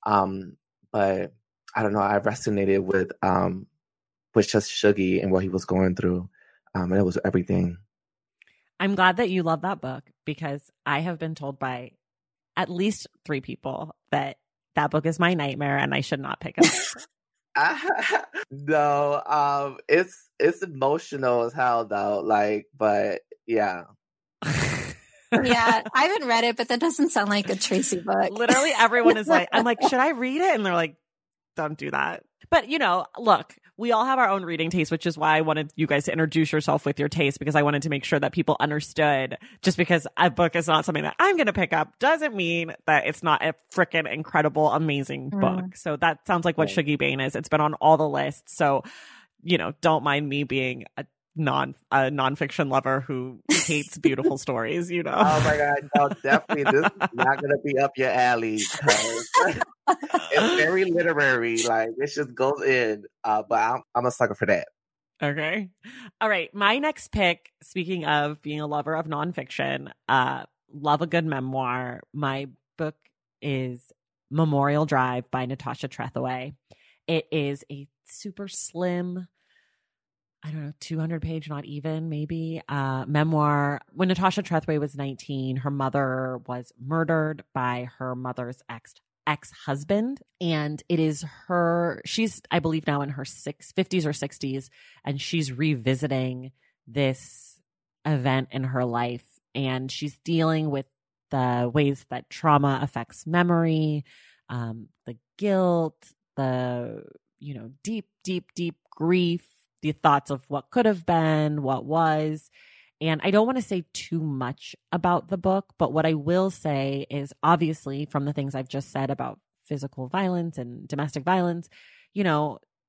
But I don't know, I resonated with just Shuggie and what he was going through. And it was everything. I'm glad that you love that book, because I have been told by at least 3 people that book is my nightmare and I should not pick it up. No, it's emotional as hell though. Like, but yeah. Yeah, I haven't read it, but that doesn't sound like a Tracy book. Literally everyone is like, I'm like, should I read it? And they're like, don't do that. But, look, we all have our own reading taste, which is why I wanted you guys to introduce yourself with your taste, because I wanted to make sure that people understood, just because a book is not something that I'm going to pick up doesn't mean that it's not a freaking incredible, amazing book. So that sounds like what Shuggie Bain is. It's been on all the lists. So, don't mind me being a nonfiction lover who hates beautiful stories, Oh my God, no, definitely this is not gonna be up your alley, because it's very literary. Like, it just goes in. But I'm a sucker for that. Okay. All right. My next pick, speaking of being a lover of nonfiction, love a good memoir. My book is Memorial Drive by Natasha Trethewey. It is a super slim, 200-page, not even, maybe, memoir. When Natasha Trethewey was 19, her mother was murdered by her mother's ex-husband. And it is she's, I believe, now in her 50s or 60s, and she's revisiting this event in her life. And she's dealing with the ways that trauma affects memory, the guilt, the, deep, deep, deep grief, the thoughts of what could have been, what was. And I don't want to say too much about the book, but what I will say is, obviously, from the things I've just said about physical violence and domestic violence,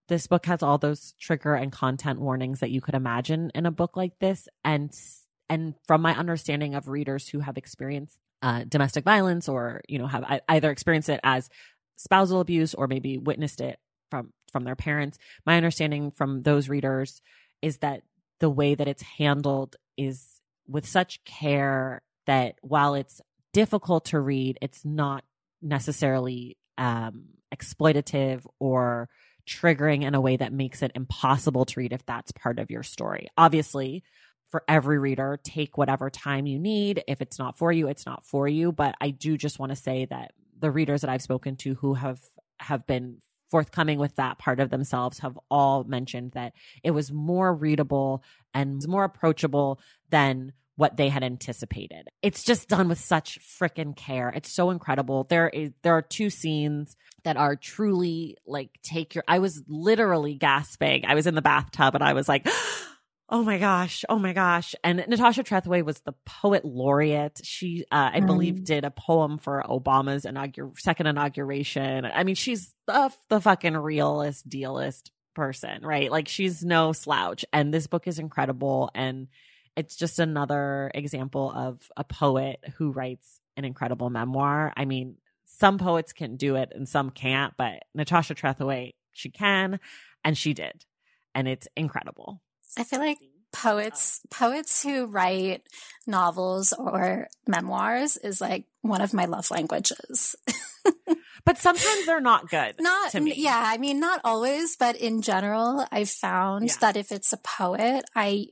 this book has all those trigger and content warnings that you could imagine in a book like this. And from my understanding of readers who have experienced domestic violence or, have either experienced it as spousal abuse or maybe witnessed it from their parents, my understanding from those readers is that the way that it's handled is with such care that while it's difficult to read, it's not necessarily exploitative or triggering in a way that makes it impossible to read if that's part of your story. Obviously, for every reader, take whatever time you need. If it's not for you, it's not for you. But I do just want to say that the readers that I've spoken to who have been forthcoming with that part of themselves have all mentioned that it was more readable and more approachable than what they had anticipated. It's just done with such freaking care. It's so incredible. There are 2 scenes that are truly like I was literally gasping. I was in the bathtub and I was like, oh my gosh. And Natasha Trethewey was the poet laureate. She, I believe, did a poem for Obama's second inauguration. I mean, she's the fucking realest, dealest person, right? Like, she's no slouch. And this book is incredible. And it's just another example of a poet who writes an incredible memoir. I mean, some poets can do it and some can't, but Natasha Trethewey, she can, and she did. And it's incredible. I feel like poets who write novels or memoirs is like one of my love languages. But sometimes they're not good. To me. Yeah, I mean, not always, but in general, I've found that if it's a poet, I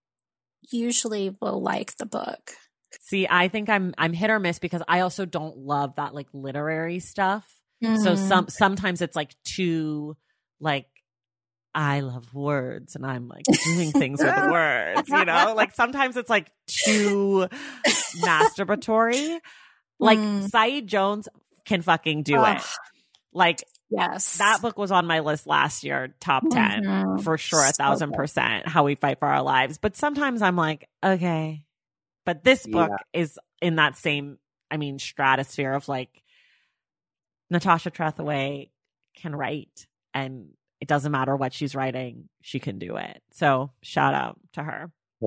usually will like the book. See, I think I'm hit or miss because I also don't love that like literary stuff. Mm-hmm. So sometimes it's like too like, I love words and I'm like doing things with words, like sometimes it's like too masturbatory. Like Saeed Jones can fucking do it. Like, yes, that book was on my list last year, top 10 for sure, 1,000%. How We Fight for Our Lives. But sometimes I'm like, okay, but this book is in that same, stratosphere of like Natasha Trethewey can write and it doesn't matter what she's writing, she can do it. So shout out to her.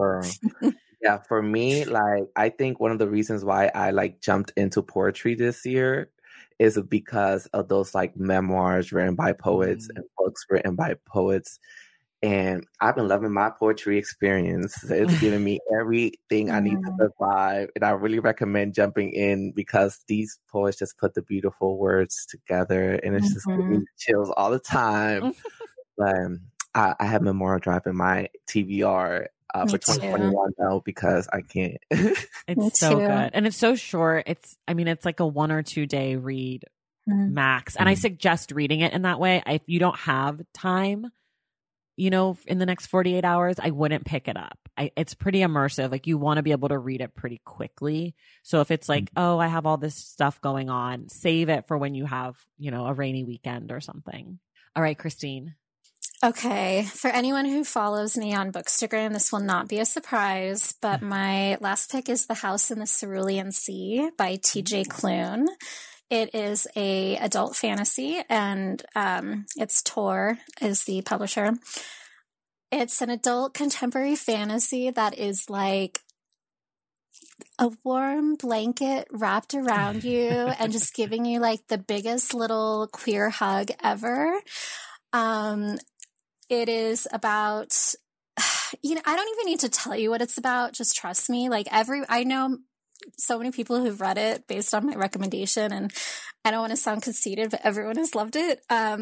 Yeah, for me, like, I think one of the reasons why I like jumped into poetry this year is because of those like memoirs written by poets and books written by poets. And I've been loving my poetry experience. It's giving me everything I need to survive. And I really recommend jumping in because these poets just put the beautiful words together and it's just giving me chills all the time. But I have Memorial Drive in my TBR for 2021 though, because I can't. It's so good. And it's so short. It's like a 1 or 2 day read max. And I suggest reading it in that way. If you don't have time, in the next 48 hours, I wouldn't pick it up. It's pretty immersive. Like, you want to be able to read it pretty quickly. So if it's like, oh, I have all this stuff going on, save it for when you have, a rainy weekend or something. All right, Christine. Okay. For anyone who follows me on Bookstagram, this will not be a surprise, but my last pick is The House in the Cerulean Sea by T.J. Klune. It is a adult fantasy, and it's Tor is the publisher. It's an adult contemporary fantasy that is like a warm blanket wrapped around you and just giving you like the biggest little queer hug ever. It is about, I don't even need to tell you what it's about. Just trust me. Like I know so many people who've read it based on my recommendation, and I don't want to sound conceited, but everyone has loved it.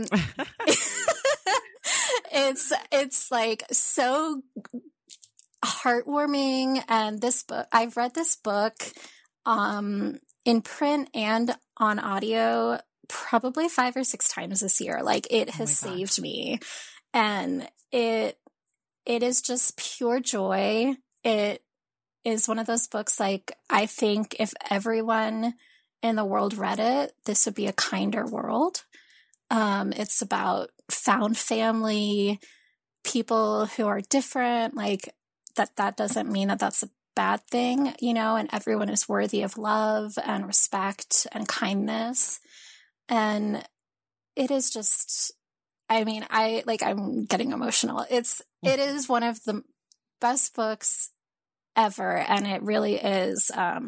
It's like so heartwarming. And this book, I've read this book in print and on audio probably 5 or 6 times this year. Like, it has saved me, and it is just pure joy. It is one of those books, like, I think if everyone in the world read it, this would be a kinder world. It's about found family, people who are different, like that doesn't mean that that's a bad thing, and everyone is worthy of love and respect and kindness. And it is just, I mean, I'm getting emotional. It is one of the best books ever. And it really is,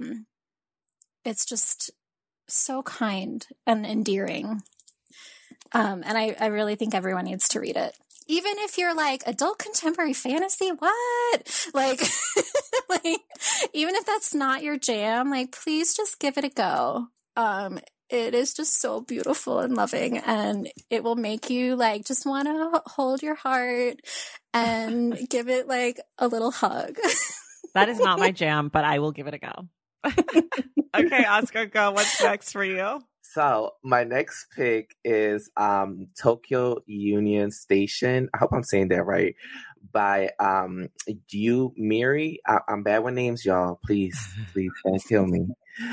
it's just so kind and endearing. And I really think everyone needs to read it. Even if you're like adult contemporary fantasy, what? Like, like, even if that's not your jam, like, please just give it a go. It is just so beautiful and loving, and it will make you like just want to hold your heart and give it like a little hug. That is not my jam, but I will give it a go. Okay, Oscar, go. What's next for you? So my next pick is Tokyo Union Station. I hope I'm saying that right. By Yu Miri. I'm bad with names, y'all. Please don't kill me.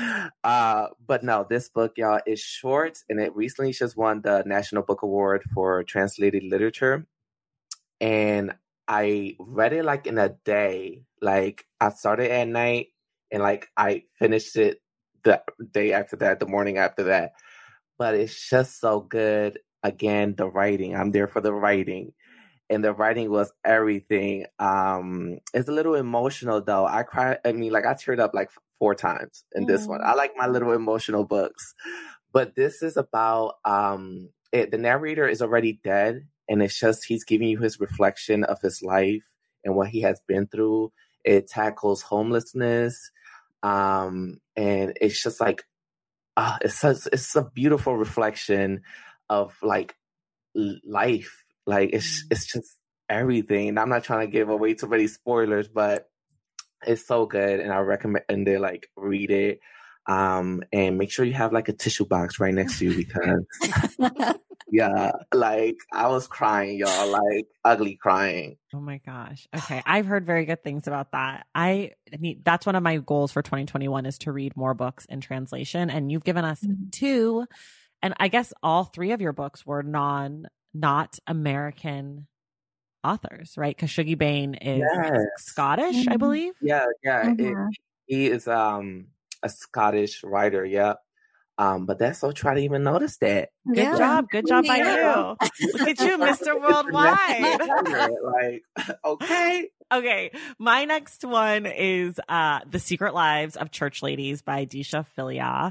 But no, this book, y'all, is short, and it recently just won the National Book Award for Translated Literature. And I read it like in a day. Like I started at night, and like I finished it the day after that, the morning after that. But it's just so good. Again, the writing. I'm there for the writing. And the writing was everything. It's a little emotional though. I teared up like 4 times in this one. I like my little emotional books. But this is about the narrator is already dead, and it's just he's giving you his reflection of his life and what he has been through. It tackles homelessness. And it's just like it's a beautiful reflection of like life. Like it's just everything. And I'm not trying to give away too many spoilers, but it's so good, and I recommend it. Like, read it, and make sure you have like a tissue box right next to you, because yeah, like I was crying, y'all, like ugly crying. Oh my gosh. Okay, I've heard very good things about that. That's one of my goals for 2021 is to read more books in translation, and you've given us 2, and I guess all 3 of your books were not American authors, right? Because Shuggie Bain is Scottish, I believe. Yeah. He is a Scottish writer. Yeah. But that's so try to even notice that. Good job by you. Look at you, Mr. Worldwide. Like, okay. My next one is The Secret Lives of Church Ladies by Disha Philia.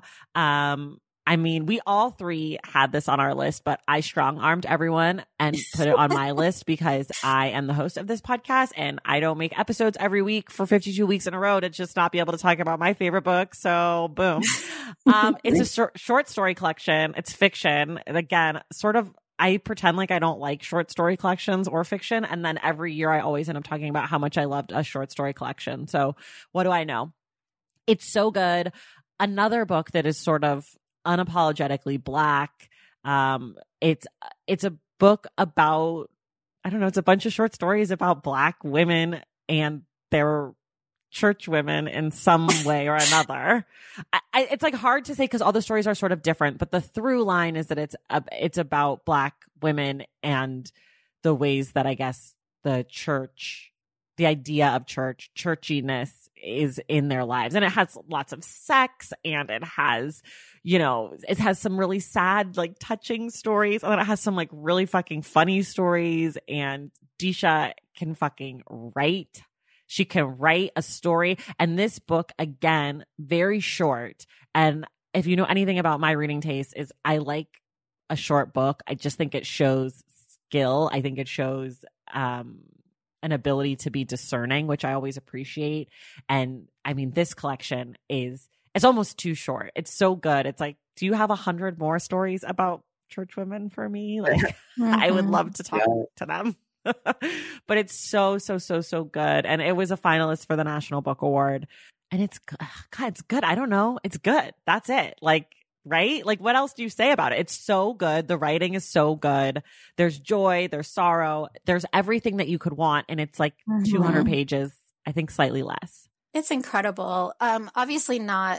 I mean, we all 3 had this on our list, but I strong-armed everyone and put it on my list because I am the host of this podcast, and I don't make episodes every week for 52 weeks in a row to just not be able to talk about my favorite book. So boom. It's a short story collection. It's fiction. And again, sort of, I pretend like I don't like short story collections or fiction. And then every year I always end up talking about how much I loved a short story collection. So what do I know? It's so good. Another book that is sort of unapologetically Black. It's a book about, I don't know, it's a bunch of short stories about Black women and their church women in some way or another. It's like hard to say because all the stories are sort of different, but the through line is that it's about Black women and the ways that I guess the church, the idea of churchiness is in their lives. And it has lots of sex, and it has, it has some really sad, like touching stories. And then it has some like really fucking funny stories. And Disha can fucking write. She can write a story. And this book, again, very short. And if you know anything about my reading taste, is I like a short book. I just think it shows skill. I think it shows, an ability to be discerning, which I always appreciate. And I mean, this collection it's almost too short. It's so good. It's like, do you have 100 more stories about church women for me? Like, I would love to talk to them. But it's so good. And it was a finalist for the National Book Award. And it's good. I don't know. It's good. That's it. Like, right? Like, what else do you say about it? It's so good. The writing is so good. There's joy, there's sorrow, there's everything that you could want. And it's like 200 pages, I think slightly less. It's incredible. Obviously not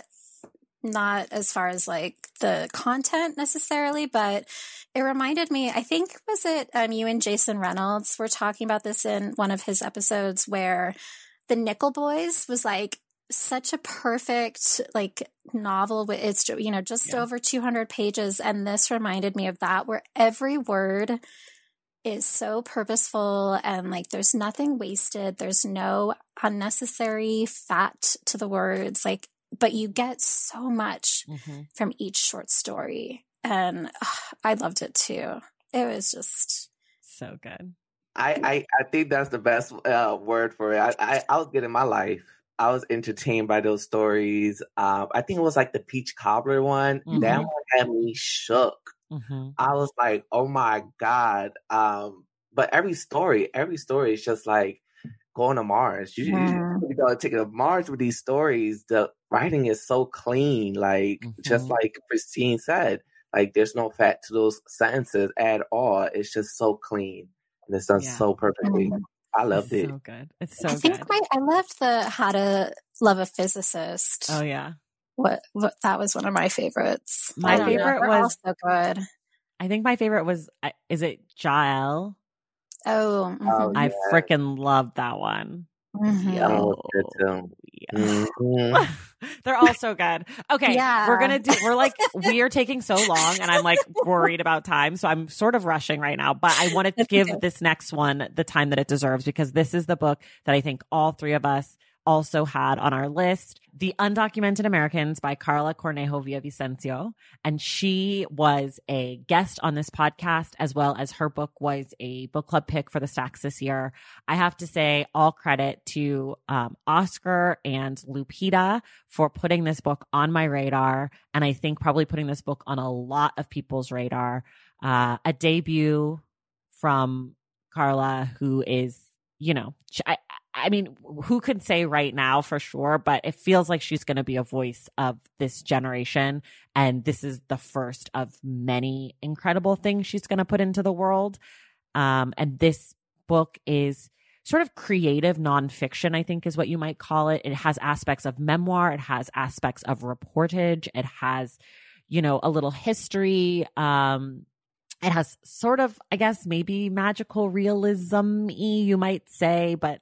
as far as like the content necessarily, but it reminded me, I think, was it you and Jason Reynolds were talking about this in one of his episodes, where The Nickel Boys was like such a perfect like novel. It's, just over 200 pages. And this reminded me of that, where every word is so purposeful and like there's nothing wasted. There's no unnecessary fat to the words, like, but you get so much from each short story. And I loved it too. It was just so good. I think that's the best word for it. I was getting my life. I was entertained by those stories. I think it was like the peach cobbler one. That one had me shook. I was like, oh my God. But every story is just like going to Mars. You know, taking to Mars with these stories. The writing is so clean, like just like Christine said. Like there's no fat to those sentences at all. It's just so clean. And it's done so perfectly. I loved it. So good. It's so I think good. I loved the How to Love a Physicist. Oh yeah. What that was one of my favorites. My favorite was so good. I think my favorite was is it Jael? Oh, I freaking loved that one. They're all so good. Okay, we are taking so long and I'm like worried about time, so I'm sort of rushing right now, but I want to give this next one the time that it deserves, because this is the book that I think all three of us also had on our list, The Undocumented Americans by Carla Cornejo Villavicencio. And she was a guest on this podcast, as well as her book was a book club pick for the Stacks this year. I have to say all credit to Oscar and Lupita for putting this book on my radar. And I think probably putting this book on a lot of people's radar. A debut from Carla, who is, you know, I mean, who could say right now for sure, but it feels like she's going to be a voice of this generation. And this is the first of many incredible things she's going to put into the world. And this book is sort of creative nonfiction, I think is what you might call it. It has aspects of memoir. It has aspects of reportage. It has, you know, a little history. It has sort of, I guess, maybe magical realism-y, you might say, but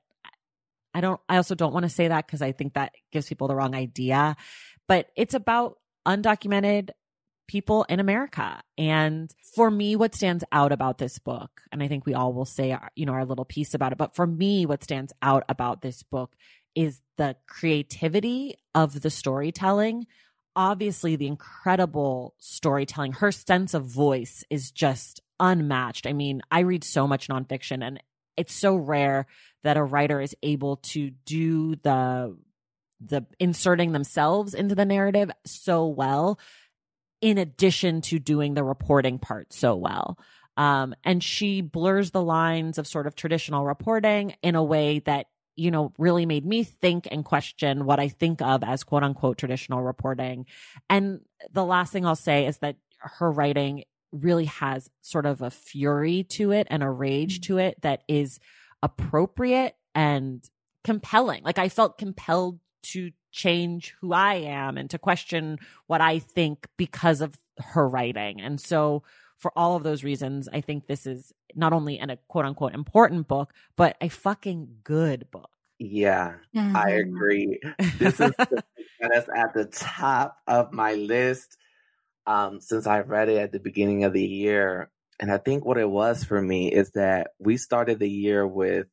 I also don't want to say that because I think that gives people the wrong idea. But it's about undocumented people in America. And for me, what stands out about this book, and I think we all will say, you know, our little piece about it, but for me, what stands out about this book is the creativity of the storytelling. Obviously, the incredible storytelling. Her sense of voice is just unmatched. I mean, I read so much nonfiction, and it's so rare that a writer is able to do the inserting themselves into the narrative so well, in addition to doing the reporting part so well. And she blurs the lines of sort of traditional reporting in a way that, you know, really made me think and question what I think of as quote unquote traditional reporting. And the last thing I'll say is that her writing really has sort of a fury to it and a rage to it that is appropriate and compelling. Like I felt compelled to change who I am and to question what I think because of her writing. And so for all of those reasons, I think this is not only a quote unquote important book, but a fucking good book. Yeah, I agree. This is that's at the top of my list since I read it at the beginning of the year. And I think what it was for me is that we started the year with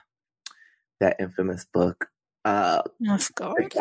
that infamous book. Of course.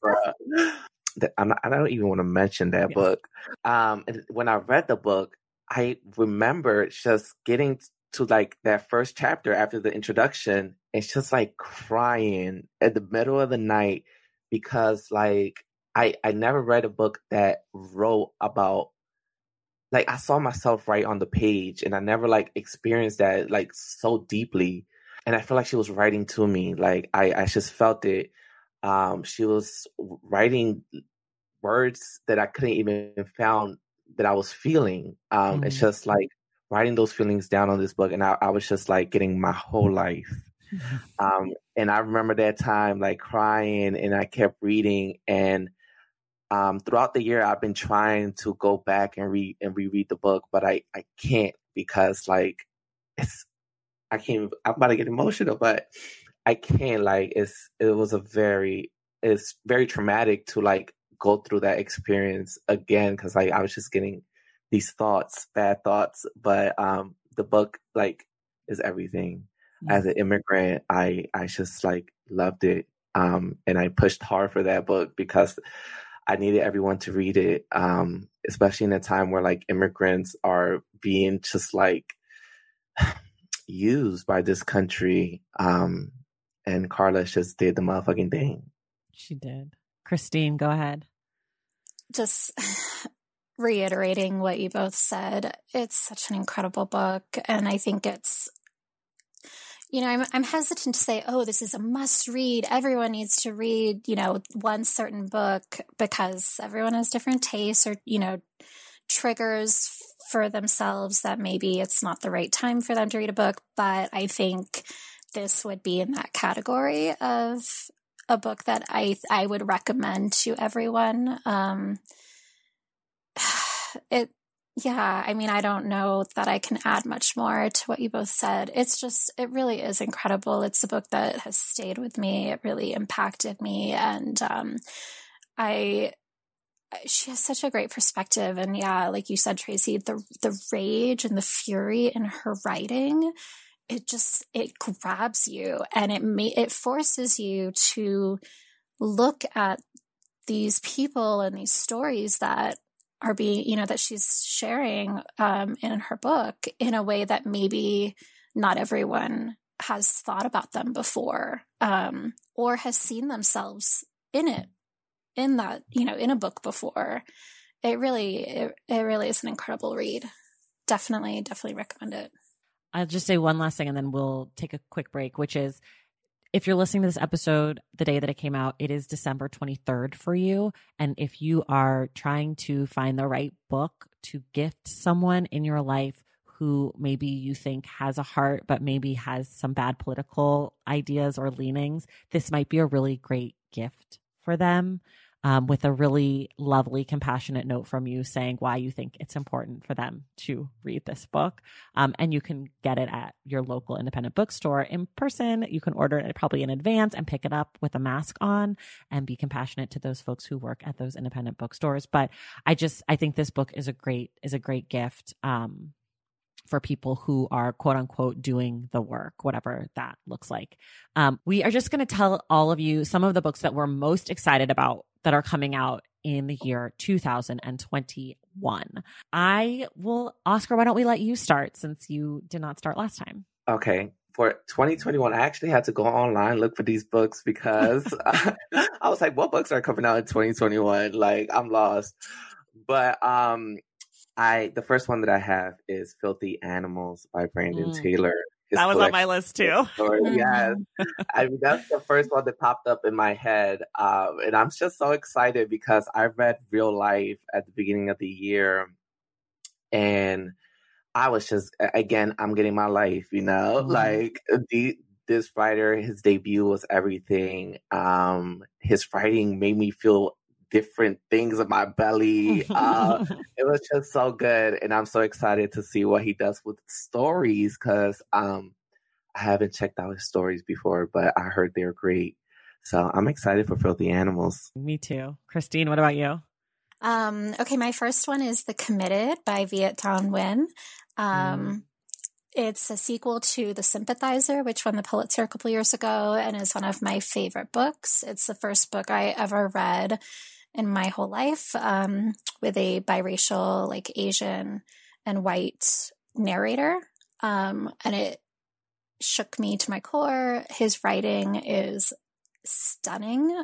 I don't even want to mention that book. And when I read the book, I remember just getting to like that first chapter after the introduction. It's just like crying at the middle of the night because like I never read a book that wrote about, like I saw myself right on the page and I never like experienced that like so deeply. And I feel like she was writing to me. Like I just felt it. She was writing words that I couldn't even found that I was feeling. It's just like writing those feelings down on this book. And I was just like getting my whole life. And I remember that time like crying and I kept reading. And throughout the year, I've been trying to go back and reread the book, but I can't because like I'm about to get emotional, but I can't. Like it's very traumatic to like go through that experience again because like I was just getting these bad thoughts. But the book like is everything. Mm. As an immigrant, I just like loved it. And I pushed hard for that book because I needed everyone to read it. Especially in a time where like immigrants are being just like used by this country. And Carla just did the motherfucking thing. She did. Christine, go ahead. Just reiterating what you both said, it's such an incredible book. And I think it's, you know, I'm hesitant to say, oh, this is a must read. Everyone needs to read, you know, one certain book, because everyone has different tastes or, you know, triggers for themselves that maybe it's not the right time for them to read a book. But I think this would be in that category of a book that I would recommend to everyone. I mean, I don't know that I can add much more to what you both said. It's just, it really is incredible. It's a book that has stayed with me. It really impacted me. And she has such a great perspective. And yeah, like you said, Tracy, the rage and the fury in her writing, it grabs you, and it forces you to look at these people and these stories that are being, you know, that she's sharing in her book in a way that maybe not everyone has thought about them before, or has seen themselves in that, you know, in a book before. It really is an incredible read. Definitely recommend it. I'll just say one last thing and then we'll take a quick break, which is, if you're listening to this episode the day that it came out, it is December 23rd for you. And if you are trying to find the right book to gift someone in your life who maybe you think has a heart, but maybe has some bad political ideas or leanings, this might be a really great gift for them. With a really lovely, compassionate note from you saying why you think it's important for them to read this book. And you can get it at your local independent bookstore in person. You can order it probably in advance and pick it up with a mask on and be compassionate to those folks who work at those independent bookstores. But I think this book is a great gift for people who are quote unquote doing the work, whatever that looks like. We are just going to tell all of you some of the books that we're most excited about that are coming out in the year 2021. Oscar, why don't we let you start since you did not start last time? Okay. For 2021, I actually had to go online, look for these books because I was like, what books are coming out in 2021? Like, I'm lost. But the first one that I have is Filthy Animals by Brandon Taylor. That was on my list too. Yes. I mean, that's the first one that popped up in my head. And I'm just so excited because I read Real Life at the beginning of the year. And I was just, again, I'm getting my life, you know? Like, this writer, his debut was everything. His writing made me feel different things in my belly. It was just so good. And I'm so excited to see what he does with stories because I haven't checked out his stories before, but I heard they're great. So I'm excited for Filthy Animals. Me too. Christine, what about you? Okay, my first one is The Committed by Viet Thanh Nguyen. It's a sequel to The Sympathizer, which won the Pulitzer a couple years ago and is one of my favorite books. It's the first book I ever read in my whole life, with a biracial, like Asian and white narrator. And it shook me to my core. His writing is stunning.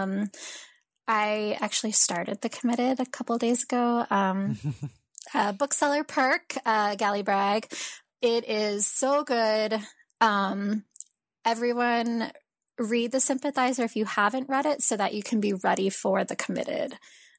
I actually started The Committed a couple days ago. Bookseller perk, Galley Bragg. It is so good. Everyone read The Sympathizer if you haven't read it so that you can be ready for The Committed.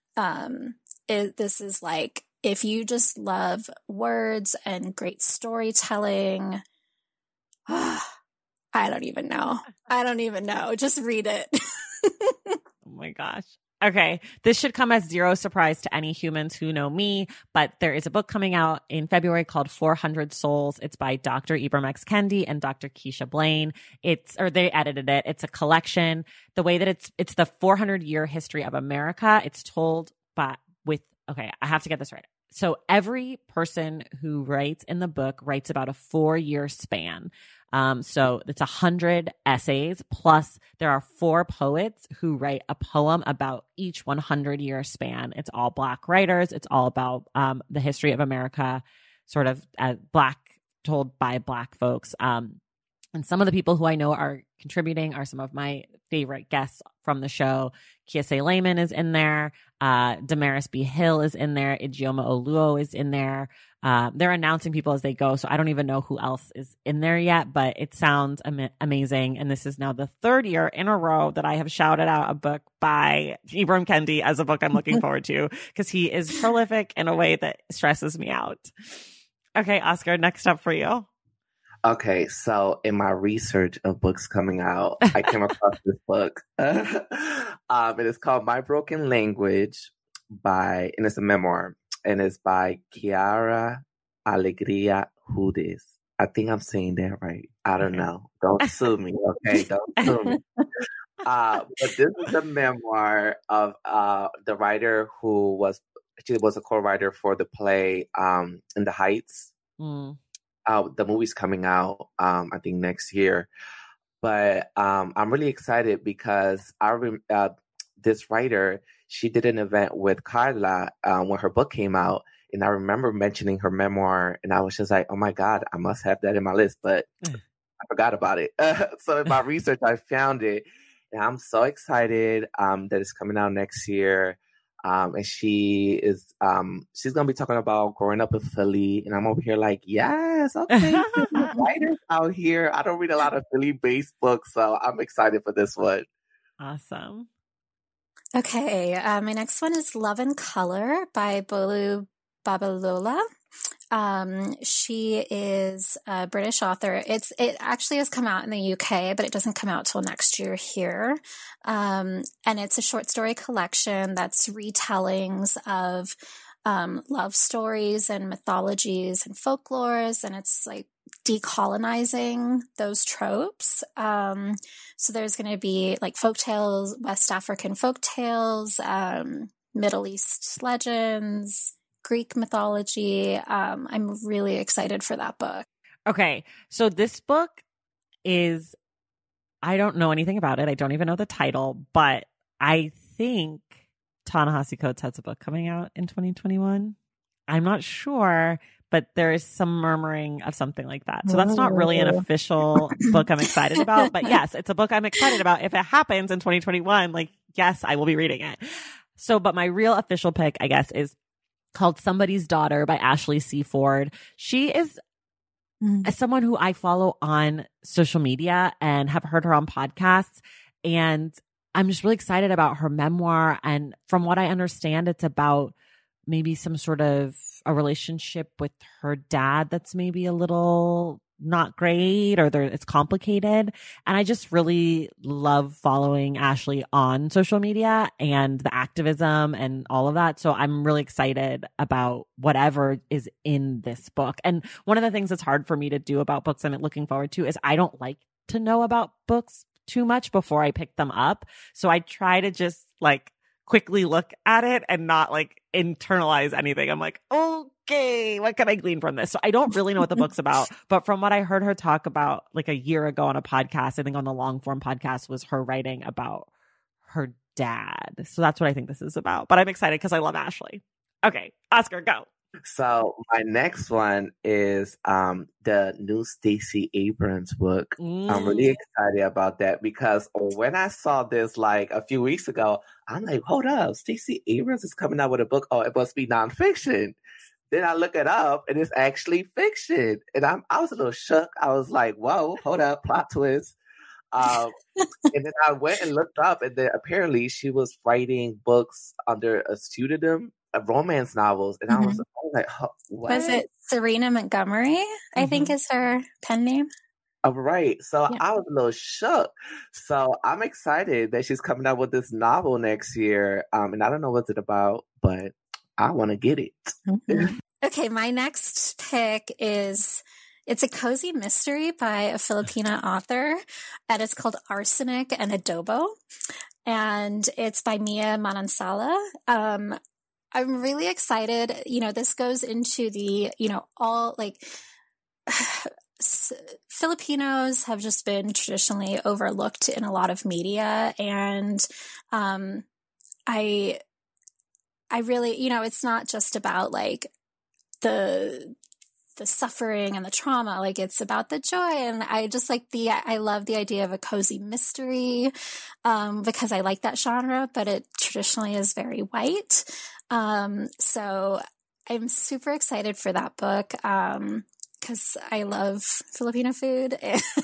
This is like, if you just love words and great storytelling, I don't even know. Just read it. Oh my gosh. Okay. This should come as zero surprise to any humans who know me, but there is a book coming out in February called 400 Souls. It's by Dr. Ibram X. Kendi and Dr. Keisha Blaine. They edited it. It's a collection. The way that it's the 400-year history of America. It's told I have to get this right. So every person who writes in the book writes about a 4-year span. So it's 100 essays, plus there are 4 poets who write a poem about each 100-year span. It's all Black writers. It's all about the history of America, sort of told by Black folks. And some of the people who I know are contributing are some of my favorite guests from the show. Kiese Layman is in there. Damaris B. Hill is in there. Ijeoma Oluo is in there. They're announcing people as they go, so I don't even know who else is in there yet, but it sounds amazing. And this is now the 3rd year in a row that I have shouted out a book by Ibram Kendi as a book I'm looking forward to, because he is prolific in a way that stresses me out. Okay, Oscar, next up for you. Okay, so in my research of books coming out, I came across this book. It is called My Broken Language and it's a memoir, and it's by Kiara Alegria Hudes. I think I'm saying that right. I don't know. Don't sue me, okay? Don't sue me. But this is a memoir of the writer she was a co-writer for the play In the Heights. The movie's coming out, I think next year. But I'm really excited because this writer, she did an event with Carla when her book came out. And I remember mentioning her memoir, and I was just like, oh my God, I must have that in my list. But I forgot about it. So in my research, I found it. And I'm so excited that it's coming out next year. And she's going to be talking about growing up in Philly. And I'm over here like, yes, okay. Writers out here. I don't read a lot of Philly-based books, so I'm excited for this one. Awesome. Okay. My next one is Love and Color by Bolu Babalola. She is a British author. It actually has come out in the UK, but it doesn't come out till next year here. And it's a short story collection that's retellings of love stories and mythologies and folklores, and it's like decolonizing those tropes. So there's going to be like folktales, West African folktales, Middle East legends, Greek mythology. I'm really excited for that book. Okay. So this book is, I don't know anything about it. I don't even know the title, but I think Ta-Nehisi Coates has a book coming out in 2021. I'm not sure, but there is some murmuring of something like that. So that's not really an official book I'm excited about, but yes, it's a book I'm excited about. If it happens in 2021, like, yes, I will be reading it. So, but my real official pick, I guess, is called Somebody's Daughter by Ashley C. Ford. She is someone who I follow on social media and have heard her on podcasts. And I'm just really excited about her memoir. And from what I understand, it's about maybe some sort of a relationship with her dad that's maybe a little not great, or it's complicated. And I just really love following Ashley on social media and the activism and all of that. So I'm really excited about whatever is in this book. And one of the things that's hard for me to do about books I'm looking forward to is I don't like to know about books too much before I pick them up. So I try to just like quickly look at it and not like internalize anything. I'm like, okay, what can I glean from this? So I don't really know what the book's about, but from what I heard her talk about like a year ago on a podcast, I think on the long form podcast, was her writing about her dad. So that's what I think this is about. But I'm excited because I love Ashley. Okay, Oscar, go. So my next one is the new Stacey Abrams book. I'm really excited about that because when I saw this like a few weeks ago, I'm like, hold up, Stacey Abrams is coming out with a book. Oh, it must be nonfiction. Then I look it up and it's actually fiction. And I was a little shook. I was like, whoa, hold up, plot twist. And then I went and looked up, and then apparently she was writing books under a pseudonym, romance novels, and I was like, what? Was it Serena Montgomery? I think is her pen name. Oh, right. So yeah. I was a little shook. So I'm excited that she's coming out with this novel next year. And I don't know what it's about, but I want to get it. Okay, my next pick is, it's a cozy mystery by a Filipina author, and it's called Arsenic and Adobo. And it's by Mia Manansala. I'm really excited. This goes into the, all like Filipinos have just been traditionally overlooked in a lot of media. And I really, it's not just about like the suffering and the trauma, like it's about the joy. And I just like I love the idea of a cozy mystery, because I like that genre, but it traditionally is very white. So I'm super excited for that book, because I love Filipino food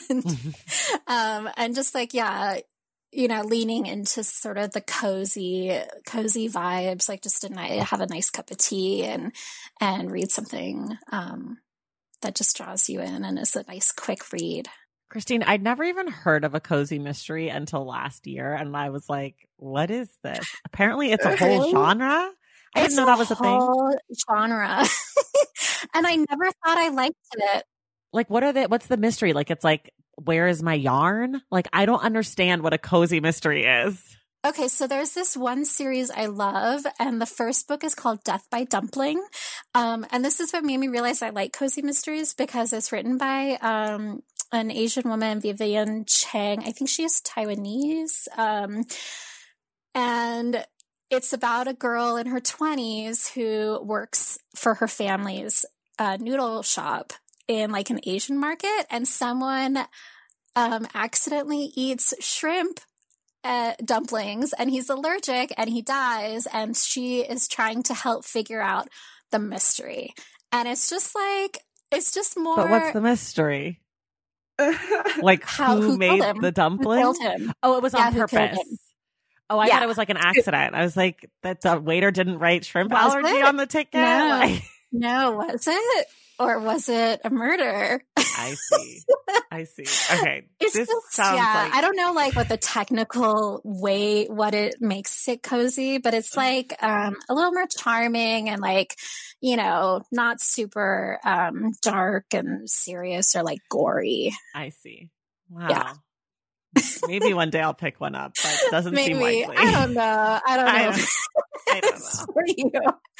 and just like, leaning into sort of the cozy vibes, like just have a nice cup of tea and read something that just draws you in and is a nice quick read. Christine, I'd never even heard of a cozy mystery until last year, and I was like, what is this? Apparently it's a whole genre. I didn't know that was a thing. Genre. And I never thought I liked it. Like, what's the mystery? Like, it's like, where is my yarn? Like, I don't understand what a cozy mystery is. Okay, so there's this one series I love, and the first book is called Death by Dumpling. And this is what made me realize I like cozy mysteries, because it's written by an Asian woman, Vivian Chang. I think she is Taiwanese. And it's about a girl in her 20s who works for her family's noodle shop in like an Asian market, and someone accidentally eats shrimp dumplings, and he's allergic and he dies, and she is trying to help figure out the mystery. And it's just more. But what's the mystery? Like, who made the dumpling? Who killed him? Oh, it was on purpose. Oh, I thought it was like an accident. I was like, that the waiter didn't write shrimp allergy on the ticket. No. No, was it? Or was it a murder? I see. Okay. This sounds like... I don't know like what the technical way, what it makes it cozy, but it's like a little more charming and like, not super dark and serious or like gory. I see. Wow. Yeah. Maybe one day I'll pick one up, but it doesn't seem likely. I don't know. I don't know. For you.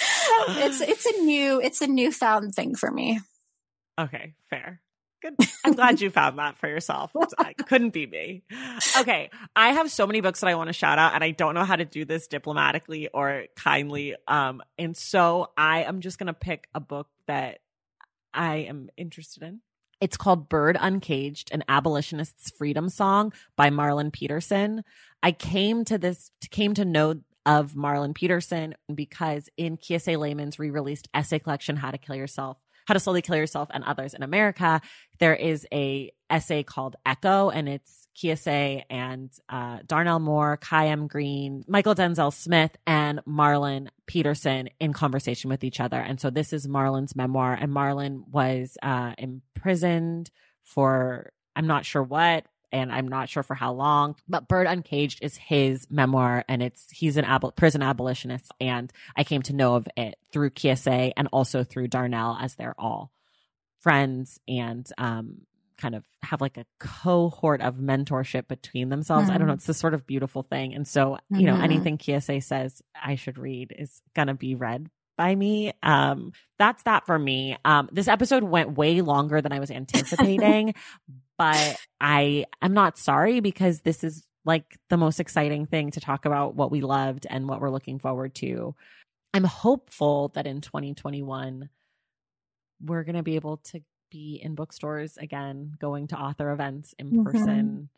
It's a newfound thing for me. Okay, fair. Good. I'm glad you found that for yourself. It couldn't be me. Okay, I have so many books that I want to shout out, and I don't know how to do this diplomatically or kindly. And so I am just going to pick a book that I am interested in. It's called Bird Uncaged, an abolitionist's freedom song by Marlon Peterson. I came to know of Marlon Peterson because in Kiese Layman's re-released essay collection, How to Slowly Kill Yourself and Others in America, there is a essay called Echo, and it's Kiese and Darnell Moore, Kai M. Green, Michael Denzel Smith, and Marlon Peterson in conversation with each other. And so this is Marlon's memoir, and Marlon was imprisoned for I'm not sure what, and I'm not sure for how long, but Bird Uncaged is his memoir, and he's an prison abolitionist, and I came to know of it through Kiese and also through Darnell, as they're all friends and kind of have like a cohort of mentorship between themselves. Mm-hmm. I don't know. It's this sort of beautiful thing. And so, anything Kiese says I should read is going to be read by me. That's that for me. This episode went way longer than I was anticipating, but I am not sorry, because this is like the most exciting thing to talk about, what we loved and what we're looking forward to. I'm hopeful that in 2021, we're going to be able to be in bookstores again, going to author events in person.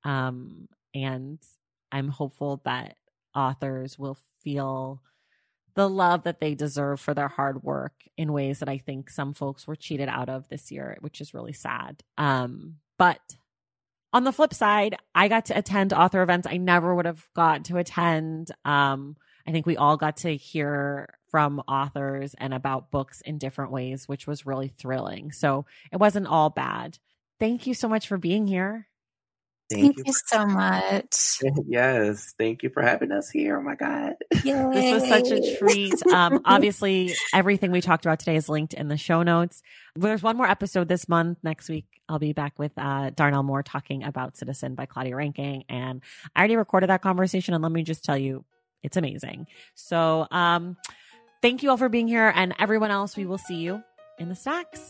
And I'm hopeful that authors will feel the love that they deserve for their hard work in ways that I think some folks were cheated out of this year, which is really sad. But on the flip side, I got to attend author events I never would have got to attend. I think we all got to hear from authors and about books in different ways, which was really thrilling. So it wasn't all bad. Thank you so much for being here. Thank you so much. Yes. Thank you for having us here. Oh my God. Yay. This was such a treat. Obviously, everything we talked about today is linked in the show notes. There's one more episode this month. Next week, I'll be back with Darnell Moore talking about Citizen by Claudia Rankine. And I already recorded that conversation. And let me just tell you, it's amazing. So Thank you all for being here, and everyone else, we will see you in the stacks.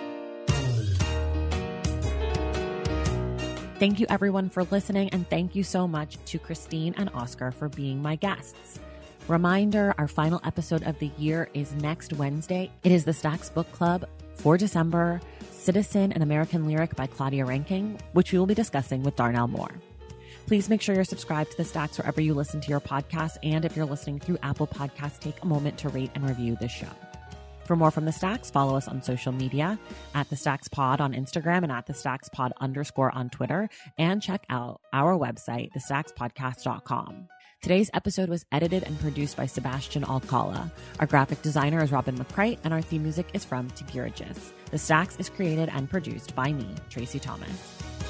Thank you everyone for listening, and thank you so much to Christine and Oscar for being my guests. Reminder, our final episode of the year is next Wednesday. It is the Stacks Book Club for December, Citizen, an American Lyric by Claudia Rankine, which we will be discussing with Darnell Moore. Please make sure you're subscribed to the Stacks wherever you listen to your podcasts, and if you're listening through Apple Podcasts, take a moment to rate and review this show. For more from The Stacks, follow us on social media at The Stacks Pod on Instagram and at The Stacks Pod _ on Twitter, and check out our website, thestackspodcast.com. Today's episode was edited and produced by Sebastian Alcala. Our graphic designer is Robin McCrite, and our theme music is from Tigirigis. The Stacks is created and produced by me, Tracy Thomas.